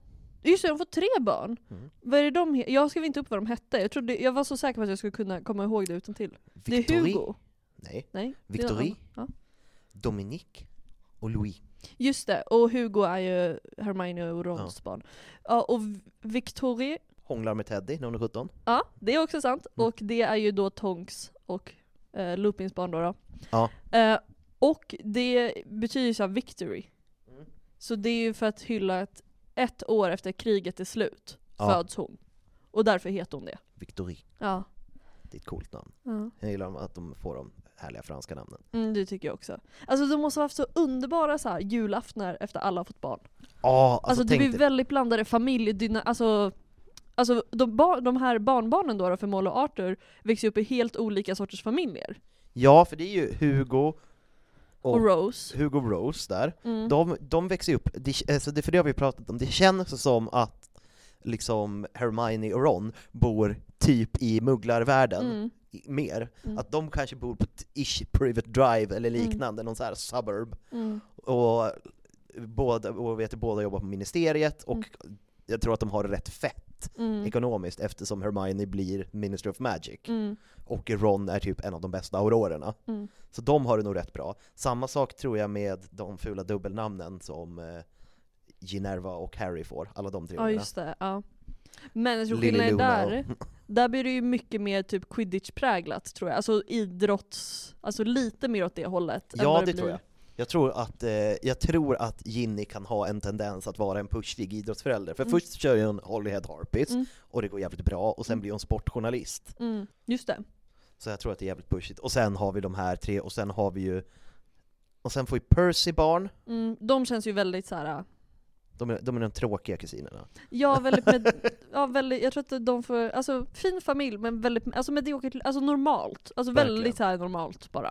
Speaker 7: Just det, de får tre barn.
Speaker 6: Mm.
Speaker 7: Vad är det de he- Jag skrev inte upp vad de hette. Jag, trodde, jag var så säker på att jag skulle kunna komma ihåg det utan till. Det är
Speaker 6: Victorie.
Speaker 7: Hugo.
Speaker 6: Nej.
Speaker 7: Nej.
Speaker 6: Victorie,
Speaker 7: Ja.
Speaker 6: Dominique och Louis.
Speaker 7: Just det, och Hugo är ju Hermione och Rons
Speaker 6: Ja.
Speaker 7: barn. Ja, och Victorie,
Speaker 6: Hånglar med Teddy när hon är sjutton.
Speaker 7: ja, det är också sant.
Speaker 6: Mm.
Speaker 7: Och det är ju då Tonks och eh, Lupins barn då. då.
Speaker 6: Ja.
Speaker 7: Eh, och det betyder ju så här victory.
Speaker 6: Mm.
Speaker 7: Så det är ju för att hylla att ett år efter kriget är slut
Speaker 6: Ja.
Speaker 7: föds hon. Och därför heter hon det.
Speaker 6: Victorie.
Speaker 7: Ja.
Speaker 6: Det är ett coolt namn.
Speaker 7: Ja.
Speaker 6: Jag gillar att de får de härliga franska namnen.
Speaker 7: Mm, det tycker jag också. Alltså de måste ha haft så underbara så här, julaftnar efter alla har fått barn.
Speaker 6: Ja, alltså,
Speaker 7: Alltså det
Speaker 6: tänk
Speaker 7: blir
Speaker 6: dig-
Speaker 7: väldigt blandade familjedyna, alltså Alltså de, bar- de här barnbarnen då, då för Molly och Arthur växer upp i helt olika sorters familjer.
Speaker 6: Ja, för det är ju Hugo och,
Speaker 7: Och Rose.
Speaker 6: Hugo och Rose där.
Speaker 7: Mm.
Speaker 6: De, de växer upp, det, alltså det, för det har vi pratat om, det känns som att liksom Hermione och Ron bor typ i mugglarvärlden
Speaker 7: Mm.
Speaker 6: i- mer.
Speaker 7: Mm.
Speaker 6: Att de kanske bor på ett ish Private Drive eller liknande, någon sån här suburb.
Speaker 7: Mm.
Speaker 6: Och båda, och vet att båda jobbar på ministeriet, och
Speaker 7: Mm.
Speaker 6: jag tror att de har det rätt fett
Speaker 7: Mm.
Speaker 6: ekonomiskt eftersom Hermione blir Minister of Magic.
Speaker 7: Mm.
Speaker 6: Och Ron är typ en av de bästa aurorerna.
Speaker 7: Mm.
Speaker 6: Så de har det nog rätt bra. Samma sak tror jag med de fula dubbelnamnen som eh, Ginevra och Harry får. Alla de tre.
Speaker 7: Ja just det, ja. Men jag tror
Speaker 6: Lily
Speaker 7: skillnaden
Speaker 6: Luna
Speaker 7: där, där blir det ju mycket mer typ Quidditch-präglat tror jag. Alltså idrotts, alltså lite mer åt det hållet. än
Speaker 6: Ja,
Speaker 7: vad
Speaker 6: det
Speaker 7: blir.
Speaker 6: tror jag. Jag tror att, eh, jag tror att Ginny kan ha en tendens att vara en pushig idrottsförälder. För
Speaker 7: Mm.
Speaker 6: först kör hon Holyhead Harpies,
Speaker 7: Mm.
Speaker 6: och det går jävligt bra, och sen
Speaker 7: Mm.
Speaker 6: blir hon sportjournalist.
Speaker 7: Mm, just det.
Speaker 6: Så jag tror att det är jävligt pushigt. Och sen har vi de här tre, och sen har vi ju, och sen får ju Percy barn.
Speaker 7: Mm, de känns ju väldigt så här.
Speaker 6: De är, de är de tråkiga kusinerna.
Speaker 7: Ja, väldigt, med, ja, väldigt, jag tror att de får, alltså fin familj men väldigt, alltså mediokert, alltså normalt. Alltså
Speaker 6: Verkligen.
Speaker 7: väldigt så här normalt bara.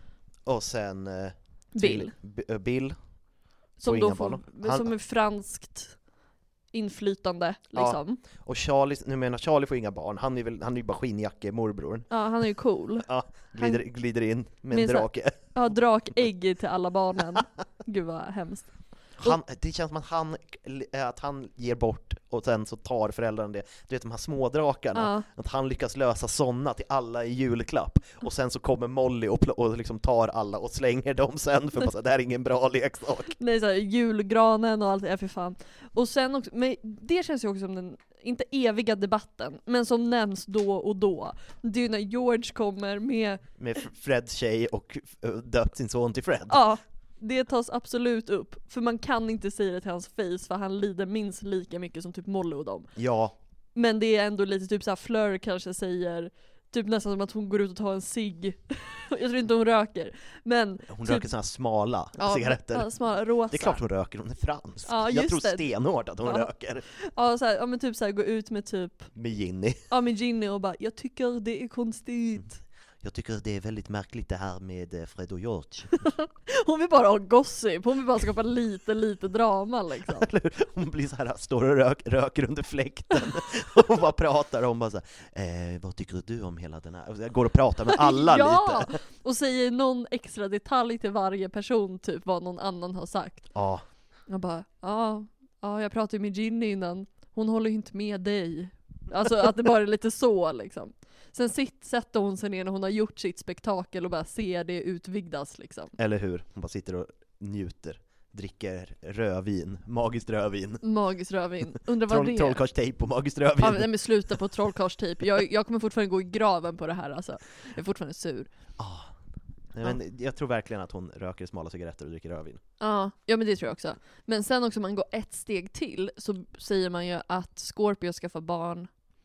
Speaker 6: Och sen eh,
Speaker 7: Bill.
Speaker 6: B- äh, Bill.
Speaker 7: Som
Speaker 6: inga
Speaker 7: då får,
Speaker 6: barn. Han-
Speaker 7: som är franskt inflytande liksom.
Speaker 6: Ja. Och Charlie, nu menar Charlie får inga barn, han är väl, han är ju bara skinnjacke morbror.
Speaker 7: Ja, han är ju cool.
Speaker 6: Ja, glider, glider in med en
Speaker 7: Med så här-
Speaker 6: drake.
Speaker 7: Ja, drakägg till alla barnen. Gud vad hemskt.
Speaker 6: Han, det känns som att han, att han ger bort och sen så tar föräldrarna det. Du vet de här smådrakarna,
Speaker 7: Ja.
Speaker 6: att han lyckas lösa sådana till alla i julklapp. Och sen så kommer Molly och, pl- och liksom tar alla och slänger dem sen för att det här är ingen bra leksak.
Speaker 7: Nej, så här, julgranen och allt, ja för fan. Och sen också, men det känns ju också som den, inte eviga debatten, men som nämns då och då. Det är ju när George kommer med,
Speaker 6: Med F- Freds tjej och uh, döpt sin son till Fred.
Speaker 7: ja, det tas absolut upp. För man kan inte säga det till hans face, för han lider minst lika mycket som typ Molly och dem.
Speaker 6: Ja,
Speaker 7: Men det är ändå lite typ såhär, Fleur kanske säger typ nästan som att hon går ut och tar en cigg. Jag tror inte hon röker. Men
Speaker 6: hon
Speaker 7: typ,
Speaker 6: röker såna här smala
Speaker 7: ja,
Speaker 6: cigaretter.
Speaker 7: Ja, smala, rosa.
Speaker 6: Det är klart hon röker, hon är fransk.
Speaker 7: Ja,
Speaker 6: jag
Speaker 7: just
Speaker 6: tror
Speaker 7: det.
Speaker 6: stenhårt att hon
Speaker 7: Ja.
Speaker 6: röker.
Speaker 7: Ja, så här, ja men typ såhär gå ut med typ,
Speaker 6: Med Ginny.
Speaker 7: ja med Ginny och bara, jag tycker det är konstigt.
Speaker 6: Jag tycker det är väldigt märkligt det här med eh, Fred och George.
Speaker 7: Hon vill bara ha gossip, hon vill bara skapa lite, lite drama liksom.
Speaker 6: Eller hur? Hon blir så här, står och rök, röker under fläkten och bara pratar om bara så här, eh, vad tycker du om hela den här? Och jag går och pratar med alla
Speaker 7: Ja,
Speaker 6: lite.
Speaker 7: och säger någon extra detalj till varje person, typ vad någon annan har sagt.
Speaker 6: Ja,
Speaker 7: Jag bara, ja, ja jag pratade med Ginny innan, hon håller ju inte med dig. Alltså att det bara är lite så liksom. Sen sitt, sätter hon sig ner när hon har gjort sitt spektakel och bara ser det utvidgas liksom.
Speaker 6: eller hur? Hon bara sitter och njuter, dricker rödvin, magiskt rödvin.
Speaker 7: Magiskt rövin. Undrar vad
Speaker 6: Troll,
Speaker 7: det är.
Speaker 6: trollkarlstejp och magiskt rödvin.
Speaker 7: Ja, men sluta på trollkarlstejp. Jag, jag kommer fortfarande gå i graven på det här alltså. Jag är fortfarande sur.
Speaker 6: Ah. Nej, men jag tror verkligen att hon röker smala cigaretter och dricker rödvin.
Speaker 7: Ja, ja men det tror jag också. Men sen också om man går ett steg till så säger man ju att Scorpio ska få barn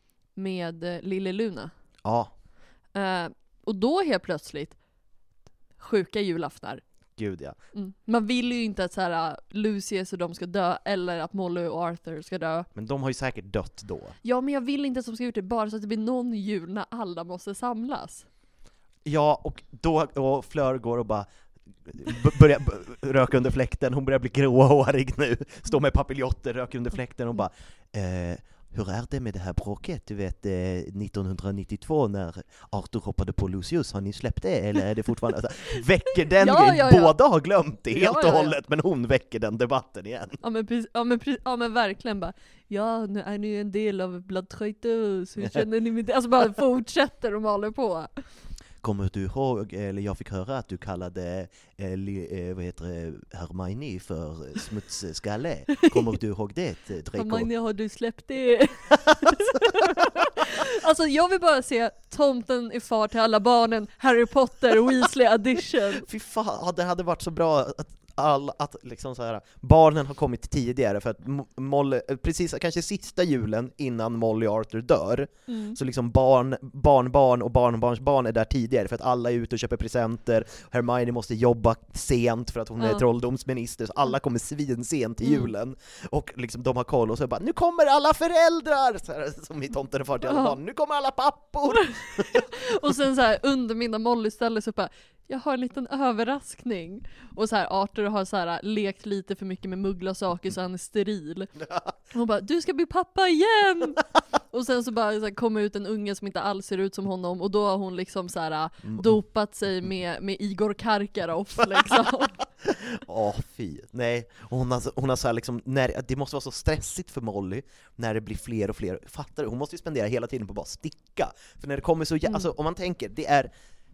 Speaker 7: med eh, Lily Luna.
Speaker 6: Ja,
Speaker 7: Eh, och då helt plötsligt sjuka julaftnar.
Speaker 6: gud ja.
Speaker 7: Mm. Man vill ju inte att så här, Lucius och de ska dö, eller att Molly och Arthur ska dö.
Speaker 6: Men de har ju säkert dött då.
Speaker 7: Ja, men jag vill inte att de ska gjort det bara så att det blir någon jul när alla måste samlas.
Speaker 6: Ja, och då och Fleur går och bara b- börjar b- röka under fläkten. Hon börjar bli gråhårig nu. Står med papiljotter, röker under fläkten och bara eh, hur är det med det här bråket? Du vet, eh, nittonhundranittiotvå när Arthur hoppade på Lucius, har ni släppt det? Eller är det fortfarande... Alltså, väcker den
Speaker 7: Ja,
Speaker 6: grejen?
Speaker 7: ja, ja.
Speaker 6: Båda har glömt det helt
Speaker 7: Ja, ja,
Speaker 6: och
Speaker 7: ja.
Speaker 6: hållet, men hon väcker den debatten igen.
Speaker 7: Ja men, precis, ja, men, precis, ja men verkligen bara, ja nu är ni ju en del av Blood Traitors, hur känner ni med det? Alltså bara fortsätter de håller på.
Speaker 6: Kommer du ihåg, eller jag fick höra att du kallade eh, li, eh, vad heter det, Hermione för smutsskalle. Kommer du ihåg det, Draco?
Speaker 7: Hermione, har du släppt det? Alltså jag vill bara se Tomten i far till alla barnen, Harry Potter, Weasley edition.
Speaker 6: Fy fan, det hade varit så bra att, all, att liksom så här, barnen har kommit tidigare för att Molly, precis kanske sista julen innan Molly och Arthur dör, mm. så liksom barn, barnbarn och barnbarnsbarn är där tidigare för att alla är ute och köper presenter. Hermione måste jobba sent för att hon
Speaker 7: Ja.
Speaker 6: är trolldomsminister, så alla kommer svinsent till
Speaker 7: Mm.
Speaker 6: julen och liksom de har koll och så bara, nu kommer alla föräldrar, så här, som i Tomten och far till alla
Speaker 7: Ja.
Speaker 6: barn, nu kommer alla pappor.
Speaker 7: Och sen så här under mina Molly ställer sig upp bara, jag har en liten överraskning. Och så här Arthur har så här lekt lite för mycket med muggla saker så han är steril. Och hon bara, du ska bli pappa igen! Och sen så bara så här, kommer ut en unge som inte alls ser ut som honom och då har hon liksom så här dopat sig med, med Igor Karkaroff liksom.
Speaker 6: Åh, oh, fy. Nej, och hon har, hon har så här liksom, när, det måste vara så stressigt för Molly när det blir fler och fler. Fattar du? Hon måste ju spendera hela tiden på att bara sticka. För när det kommer så, mm. alltså om man tänker, det är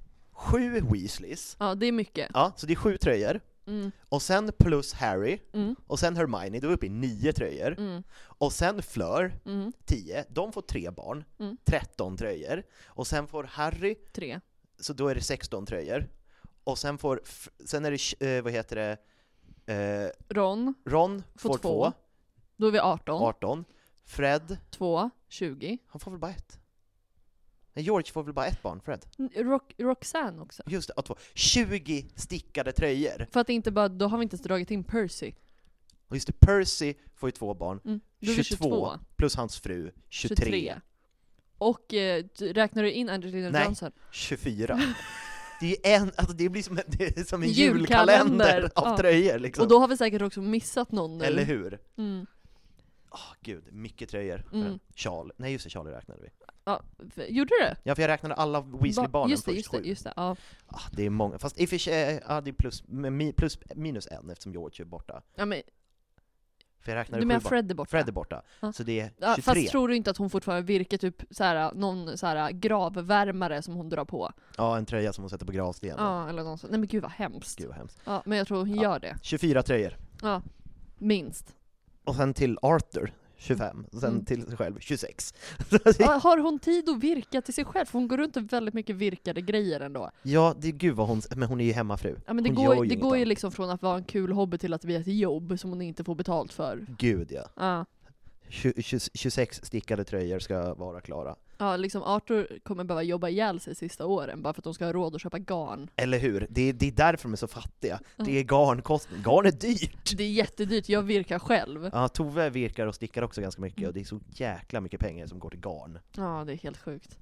Speaker 6: sju Weasleys.
Speaker 7: Ja, det är mycket.
Speaker 6: Ja, så det är sju tröjor.
Speaker 7: Mm.
Speaker 6: Och sen plus Harry.
Speaker 7: Mm.
Speaker 6: Och sen Hermione, då är vi uppe i nio tröjor.
Speaker 7: Mm.
Speaker 6: Och sen Fleur,
Speaker 7: Mm.
Speaker 6: tio. De får tre barn.
Speaker 7: Mm.
Speaker 6: tretton tröjor. Och sen får Harry,
Speaker 7: tre.
Speaker 6: Så då är det sexton tröjor. Och sen får, sen är det, eh, vad heter det? Eh,
Speaker 7: Ron,
Speaker 6: Ron får, får två. två.
Speaker 7: Då är vi arton.
Speaker 6: arton. Fred,
Speaker 7: två, tjugo.
Speaker 6: Han får väl bara ett. Nej, George får väl bara ett barn, Fred.
Speaker 7: Rock, Roxanne också.
Speaker 6: Just det, två. tjugo stickade tröjor.
Speaker 7: För att inte bara, då har vi inte dragit in Percy.
Speaker 6: Och just det, Percy får ju två barn.
Speaker 7: Mm,
Speaker 6: tjugotvå,
Speaker 7: tjugotvå.
Speaker 6: plus hans fru, tjugotre. tjugotre.
Speaker 7: Och eh, räknar du in Angelina
Speaker 6: Nej,
Speaker 7: Johnson?
Speaker 6: tjugofyra. Det är en, alltså det blir som en, det är som en
Speaker 7: julkalender,
Speaker 6: julkalender av
Speaker 7: ja.
Speaker 6: tröjor liksom.
Speaker 7: Och då har vi säkert också missat någon nu.
Speaker 6: Eller hur?
Speaker 7: Mm.
Speaker 6: Oh, gud, mycket tröjor.
Speaker 7: Mm.
Speaker 6: Charlie, nej just det, Charlie räknade vi.
Speaker 7: Ja, gjorde du det?
Speaker 6: Ja, för jag räknade alla Weasley-barnen
Speaker 7: just det,
Speaker 6: först.
Speaker 7: just det, just det, ja.
Speaker 6: Ah, det är många, fast i och för sig, ja, det är plus, plus minus en eftersom George är borta.
Speaker 7: Ja, men
Speaker 6: för jag räknade
Speaker 7: du menar
Speaker 6: sju
Speaker 7: Fred är borta?
Speaker 6: Fred är borta,
Speaker 7: ja.
Speaker 6: Så det är
Speaker 7: ja,
Speaker 6: tjugotre.
Speaker 7: Fast tror du inte att hon fortfarande virkar typ såhär, någon såhär gravvärmare som hon drar på?
Speaker 6: Ja, en tröja som hon sätter på gravstenen.
Speaker 7: Ja, eller något sånt. Nej men gud vad hemskt.
Speaker 6: Gud vad hemskt.
Speaker 7: Ja, men jag tror hon
Speaker 6: ja.
Speaker 7: gör det.
Speaker 6: tjugofyra tröjor.
Speaker 7: Ja, minst.
Speaker 6: Och sen till Arthur, tjugofem. Och sen
Speaker 7: Mm.
Speaker 6: till sig själv, tjugosex.
Speaker 7: Ja, har hon tid att virka till sig själv? För hon går runt och väldigt mycket virkade grejer ändå.
Speaker 6: Ja, det är gud vad hon, men hon är ju hemmafru.
Speaker 7: Ja, men det
Speaker 6: hon
Speaker 7: går,
Speaker 6: ju
Speaker 7: det går ju
Speaker 6: annat.
Speaker 7: liksom från att vara en kul hobby till att bli ett jobb som hon inte får betalt för.
Speaker 6: Gud ja.
Speaker 7: Ja.
Speaker 6: tjugo, tjugo, tjugosex stickade tröjor ska vara klara.
Speaker 7: Ja, liksom Arthur kommer behöva jobba ihjäl sig sista åren bara för att de ska ha råd att köpa garn.
Speaker 6: Eller hur? Det är, det är därför de är så fattiga. Det är garnkostnad. Garn är dyrt!
Speaker 7: Det är jättedyrt, jag virkar själv.
Speaker 6: Ja, Tove virkar och stickar också ganska mycket och det är så jäkla mycket pengar som går till garn.
Speaker 7: Ja, det är helt sjukt.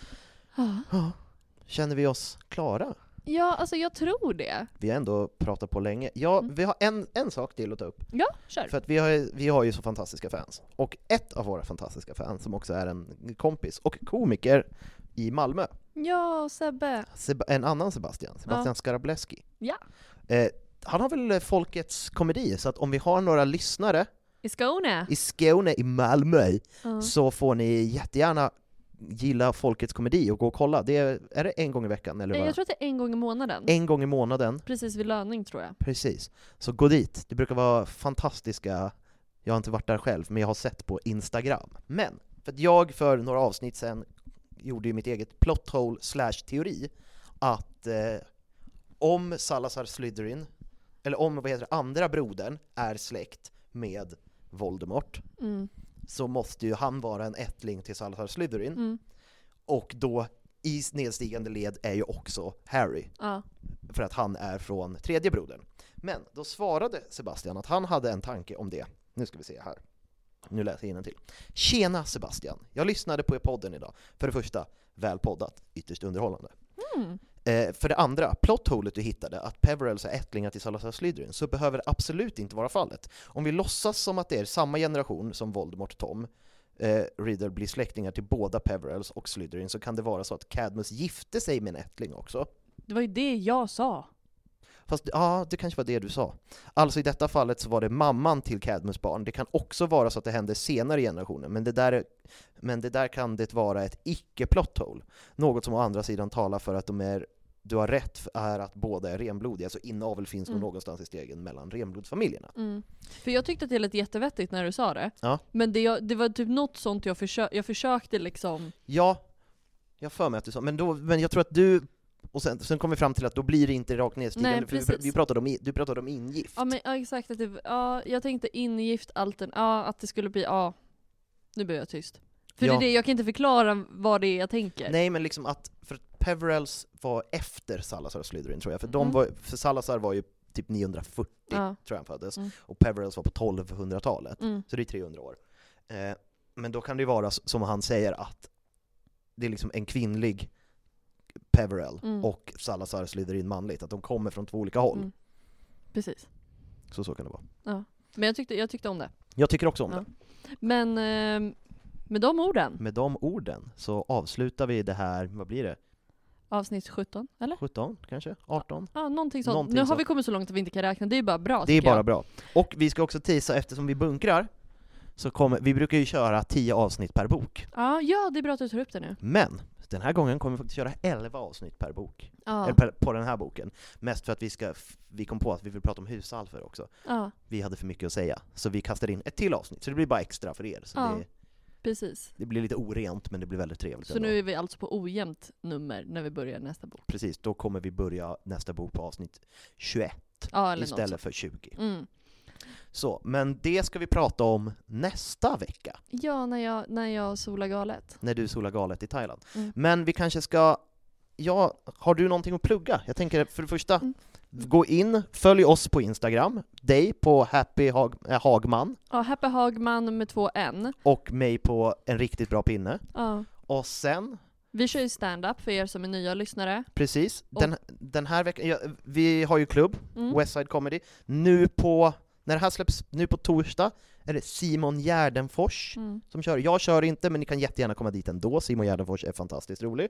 Speaker 6: Ja. Känner vi oss klara?
Speaker 7: Ja, alltså jag tror det.
Speaker 6: Vi har ändå pratat på länge. Ja,
Speaker 7: Mm.
Speaker 6: vi har en, en sak till att ta upp.
Speaker 7: Ja, kör.
Speaker 6: För att vi har, vi har ju så fantastiska fans. Och ett av våra fantastiska fans, som också är en kompis och komiker i Malmö.
Speaker 7: Ja, Sebbe.
Speaker 6: Seb- en annan Sebastian, Sebastian
Speaker 7: Ja.
Speaker 6: Skarableski.
Speaker 7: Ja.
Speaker 6: Eh, han har väl Folkets komedi, så att om vi har några lyssnare
Speaker 7: I Skåne.
Speaker 6: i Skåne, i Malmö,
Speaker 7: Ja.
Speaker 6: så får ni jättegärna gilla Folkets komedi och gå och kolla. Det är, är det en gång i veckan? Eller
Speaker 7: Nej,
Speaker 6: vad?
Speaker 7: jag tror att det är en gång i månaden.
Speaker 6: En gång i månaden.
Speaker 7: Precis vid löning tror jag.
Speaker 6: Precis. Så gå dit. Det brukar vara fantastiska. Jag har inte varit där själv, men jag har sett på Instagram. Men, för att jag för några avsnitt sedan gjorde ju mitt eget plot hole slash teori att eh, om Salazar Slytherin, eller om vad heter det, andra brodern är släkt med Voldemort,
Speaker 7: Mm.
Speaker 6: så måste ju han vara en ättling till Salazar Slytherin.
Speaker 7: Mm.
Speaker 6: Och då i nedstigande led är ju också Harry.
Speaker 7: Ja.
Speaker 6: För att han är från tredje brodern. Men då svarade Sebastian att han hade en tanke om det. Nu ska vi se här. Nu läser jag innantill. Tjena Sebastian, jag lyssnade på er podden idag. För det första, väl poddat, ytterst underhållande.
Speaker 7: Mm.
Speaker 6: Eh, för det andra, plotthålet du hittade, att Peverells är ättlingar till Salazar Slytherin, så behöver det absolut inte vara fallet. Om vi låtsas som att det är samma generation som Voldemort Tom, eh, Riddle blir släktingar till båda Peverells och Slytherin, så kan det vara så att Cadmus gifte sig med en ättling också.
Speaker 7: Det var ju det jag sa.
Speaker 6: Fast ja, det kanske var det du sa. Alltså i detta fallet så var det mamman till Cadmus barn. Det kan också vara så att det hände senare i generationen, men det där, men det där kan det vara ett icke-plot hole. Något som å andra sidan talar för att de är, du har rätt, är att båda är renblodiga, så inavel finns mm. nog någonstans i stegen mellan renblodsfamiljerna.
Speaker 7: Mm. För jag tyckte att det lät jättevettigt när du sa det.
Speaker 6: Ja.
Speaker 7: Men det, det var typ något sånt jag, försö- jag försökte liksom...
Speaker 6: Ja, jag för mig att du sa. Men, då, men jag tror att du... Och sen, sen kom vi fram till att då blir det inte rakt nedstigande.
Speaker 7: Nej,
Speaker 6: för vi pratade om, du pratade om ingift.
Speaker 7: Ja, men, ja exakt. Att det, ja, jag tänkte ingift, altern, ja, att det skulle bli... Ja, nu blir jag tyst. För
Speaker 6: ja.
Speaker 7: det är det, jag kan inte förklara vad det är jag tänker.
Speaker 6: Nej, men liksom att... För Peverells var efter Salazar och Slytherin, tror jag. För, de
Speaker 7: Mm.
Speaker 6: var, för Salazar var ju typ niohundrafyrtio,
Speaker 7: Ja.
Speaker 6: tror jag han föddes.
Speaker 7: Mm.
Speaker 6: Och Peverells var på tolvhundratalet.
Speaker 7: Mm.
Speaker 6: Så det är trehundra år. Eh, men då kan det ju vara som han säger, att det är liksom en kvinnlig Peverell
Speaker 7: Mm.
Speaker 6: och Salazar Slytherin manligt, att de kommer från två olika håll.
Speaker 7: Mm. Precis.
Speaker 6: Så så kan det vara.
Speaker 7: Ja. Men jag tyckte, jag tyckte om det.
Speaker 6: Jag tycker också om
Speaker 7: Ja.
Speaker 6: det.
Speaker 7: Men eh, med de orden,
Speaker 6: Med de orden så avslutar vi det här, vad blir det?
Speaker 7: avsnitt sjutton, eller?
Speaker 6: sjutton kanske? arton?
Speaker 7: Ja, någonting sånt.
Speaker 6: Någonting
Speaker 7: nu har
Speaker 6: sånt.
Speaker 7: vi kommit så långt att vi inte kan räkna. Det är bara bra.
Speaker 6: Det är
Speaker 7: tycker
Speaker 6: bara
Speaker 7: jag.
Speaker 6: bra. Och vi ska också tisa, eftersom vi bunkrar, så kommer, vi brukar ju köra tio avsnitt per bok.
Speaker 7: Ja, ja, det är bra att du tar upp det nu.
Speaker 6: Men den här gången kommer vi faktiskt köra elva avsnitt per bok.
Speaker 7: Ja.
Speaker 6: Eller per, på den här boken. Mest för att vi ska, vi kom på att vi vill prata om husalfer också.
Speaker 7: Ja.
Speaker 6: Vi hade för mycket att säga. Så vi kastar in ett till avsnitt. Så det blir bara extra för er. Så
Speaker 7: Ja.
Speaker 6: det,
Speaker 7: Precis.
Speaker 6: det blir lite orent, men det blir väldigt trevligt.
Speaker 7: Så
Speaker 6: ändå.
Speaker 7: nu är vi alltså på ojämnt nummer när vi börjar nästa bok.
Speaker 6: Precis, då kommer vi börja nästa bok på avsnitt tjugoett.
Speaker 7: Ja, eller något
Speaker 6: istället
Speaker 7: sånt.
Speaker 6: för tjugo.
Speaker 7: Mm.
Speaker 6: Så, men det ska vi prata om nästa vecka.
Speaker 7: Ja, när jag, när jag solar galet.
Speaker 6: När du solar galet i Thailand.
Speaker 7: Mm.
Speaker 6: Men vi kanske ska... Ja, har du någonting att plugga? Jag tänker för det första,
Speaker 7: Mm.
Speaker 6: gå in, följ oss på Instagram, dig på Happy Hag- äh, Hagman
Speaker 7: Ja, Happy Hagman med två N.
Speaker 6: och mig på En riktigt bra pinne.
Speaker 7: Ja.
Speaker 6: Och sen,
Speaker 7: Vi kör ju stand-up för er som är nya lyssnare.
Speaker 6: precis,
Speaker 7: Och-
Speaker 6: den, den här veckan, ja, vi har ju klubb,
Speaker 7: Mm.
Speaker 6: Westside Comedy. Nu på, när det här släpps, nu på torsdag, är det Simon Gärdenfors
Speaker 7: Mm.
Speaker 6: som kör. Jag kör inte, men ni kan jättegärna komma dit ändå. Simon Gärdenfors är fantastiskt rolig.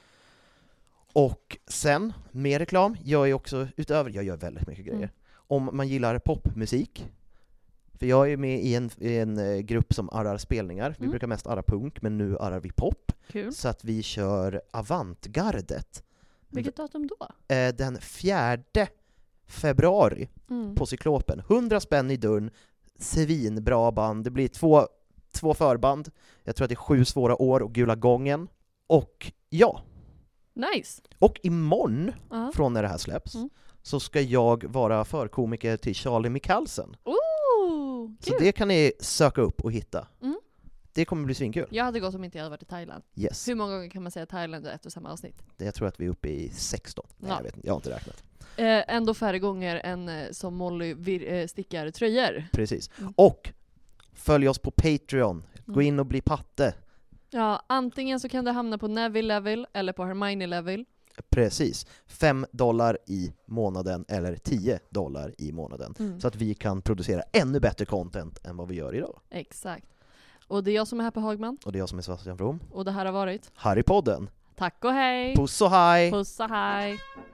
Speaker 6: Och sen, mer reklam, jag är också utöver, jag gör väldigt mycket grejer.
Speaker 7: Mm.
Speaker 6: Om man gillar popmusik, för jag är med i en, i en eh, grupp som arrar spelningar. Vi
Speaker 7: Mm.
Speaker 6: brukar mest arra punk, men nu arrar vi pop.
Speaker 7: Kul.
Speaker 6: Så att vi kör Avantgardet.
Speaker 7: Vilket datum då?
Speaker 6: Eh, den fjärde februari
Speaker 7: Mm.
Speaker 6: på Cyklopen. hundra spänn i dörren, svinbra band. Det blir två, två förband. Jag tror att det är Sju svåra år och Gula gången. Och ja,
Speaker 7: Nice.
Speaker 6: och imorgon,
Speaker 7: Ja.
Speaker 6: från när det här släpps,
Speaker 7: Mm.
Speaker 6: så ska jag vara förkomiker till Charlie Michalsen.
Speaker 7: Ooh,
Speaker 6: Så
Speaker 7: kul.
Speaker 6: det kan ni söka upp och hitta.
Speaker 7: Mm.
Speaker 6: Det kommer bli svinkul.
Speaker 7: Jag hade gått om inte jag hade varit i Thailand.
Speaker 6: Yes.
Speaker 7: Hur många gånger kan man säga Thailand i ett och samma avsnitt?
Speaker 6: Det, jag tror att vi är uppe i sexton. Nej,
Speaker 7: Ja.
Speaker 6: jag vet inte, jag har inte räknat.
Speaker 7: Eh, ändå färre gånger än eh, som Molly vir- eh, stickar tröjor.
Speaker 6: Precis.
Speaker 7: Mm.
Speaker 6: Och följ oss på Patreon. Gå
Speaker 7: Mm.
Speaker 6: in och bli patte.
Speaker 7: Ja, antingen så kan du hamna på Neville level eller på Hermione level.
Speaker 6: Precis. Fem dollar i månaden eller tio dollar i månaden.
Speaker 7: Mm.
Speaker 6: Så att vi kan producera ännu bättre content än vad vi gör idag.
Speaker 7: Exakt. Och det är jag som är här på Hagman.
Speaker 6: Och det är jag som är Sebastian From.
Speaker 7: Och det här har varit
Speaker 6: Harrypodden.
Speaker 7: Tack och hej!
Speaker 6: Puss och hej!
Speaker 7: Puss och hej!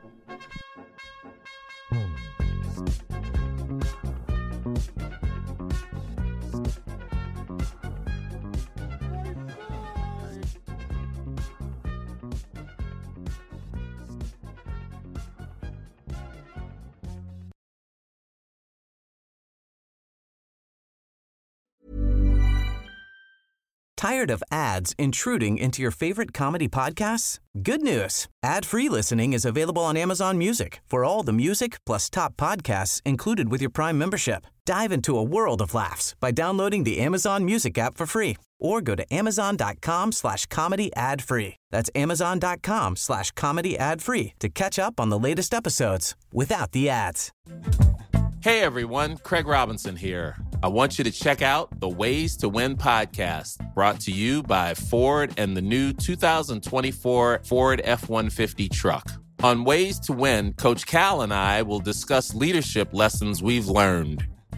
Speaker 11: Tired of ads intruding into your favorite comedy podcasts? Good news. Ad-free listening is available on Amazon Music for all the music plus top podcasts included with your Prime membership. Dive into a world of laughs by downloading the Amazon Music app for free or go to amazon.com slash comedy ad free. That's amazon.com slash comedy ad free to catch up on the latest episodes without the ads.
Speaker 14: Hey everyone, Craig Robinson here. I want you to check out the Ways to Win podcast, brought to you by Ford and the new two thousand twenty-four Ford F one fifty truck. On Ways to Win, Coach Cal and I will discuss leadership lessons we've learned.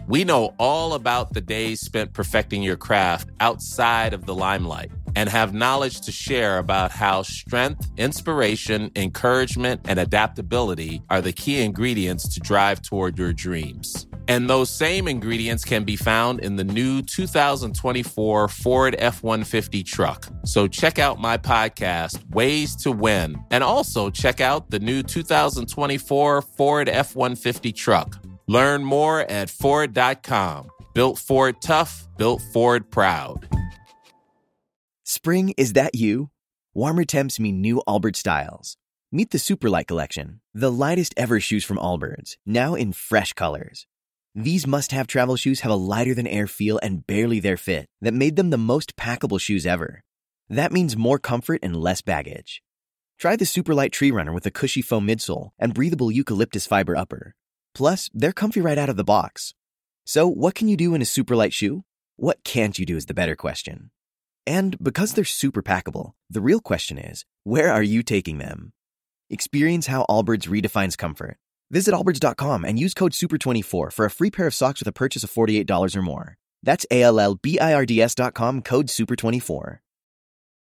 Speaker 14: We know all about the days spent perfecting your craft outside of the limelight and have knowledge to share about how strength, inspiration, encouragement, and adaptability are the key ingredients to drive toward your dreams. And those same ingredients can be found in the new two thousand twenty-four Ford F one fifty truck. So check out my podcast, Ways to Win, and also check out the new two thousand twenty-four Ford F one fifty truck. Learn more at Ford dot com. Built Ford tough, built Ford proud.
Speaker 15: Spring, is that you? Warmer temps mean new Allbirds styles. Meet the Superlight Collection, the lightest ever shoes from Allbirds, now in fresh colors. These must-have travel shoes have a lighter-than-air feel and barely their fit that made them the most packable shoes ever. That means more comfort and less baggage. Try the Superlight Tree Runner with a cushy foam midsole and breathable eucalyptus fiber upper. Plus, they're comfy right out of the box. So, what can you do in a Superlight shoe? What can't you do is the better question. And because they're super packable, the real question is, where are you taking them? Experience how Allbirds redefines comfort. Visit Allbirds dot com and use code super twenty-four for a free pair of socks with a purchase of forty-eight dollars or more. That's A L L B I R D S dot com, code super twenty-four.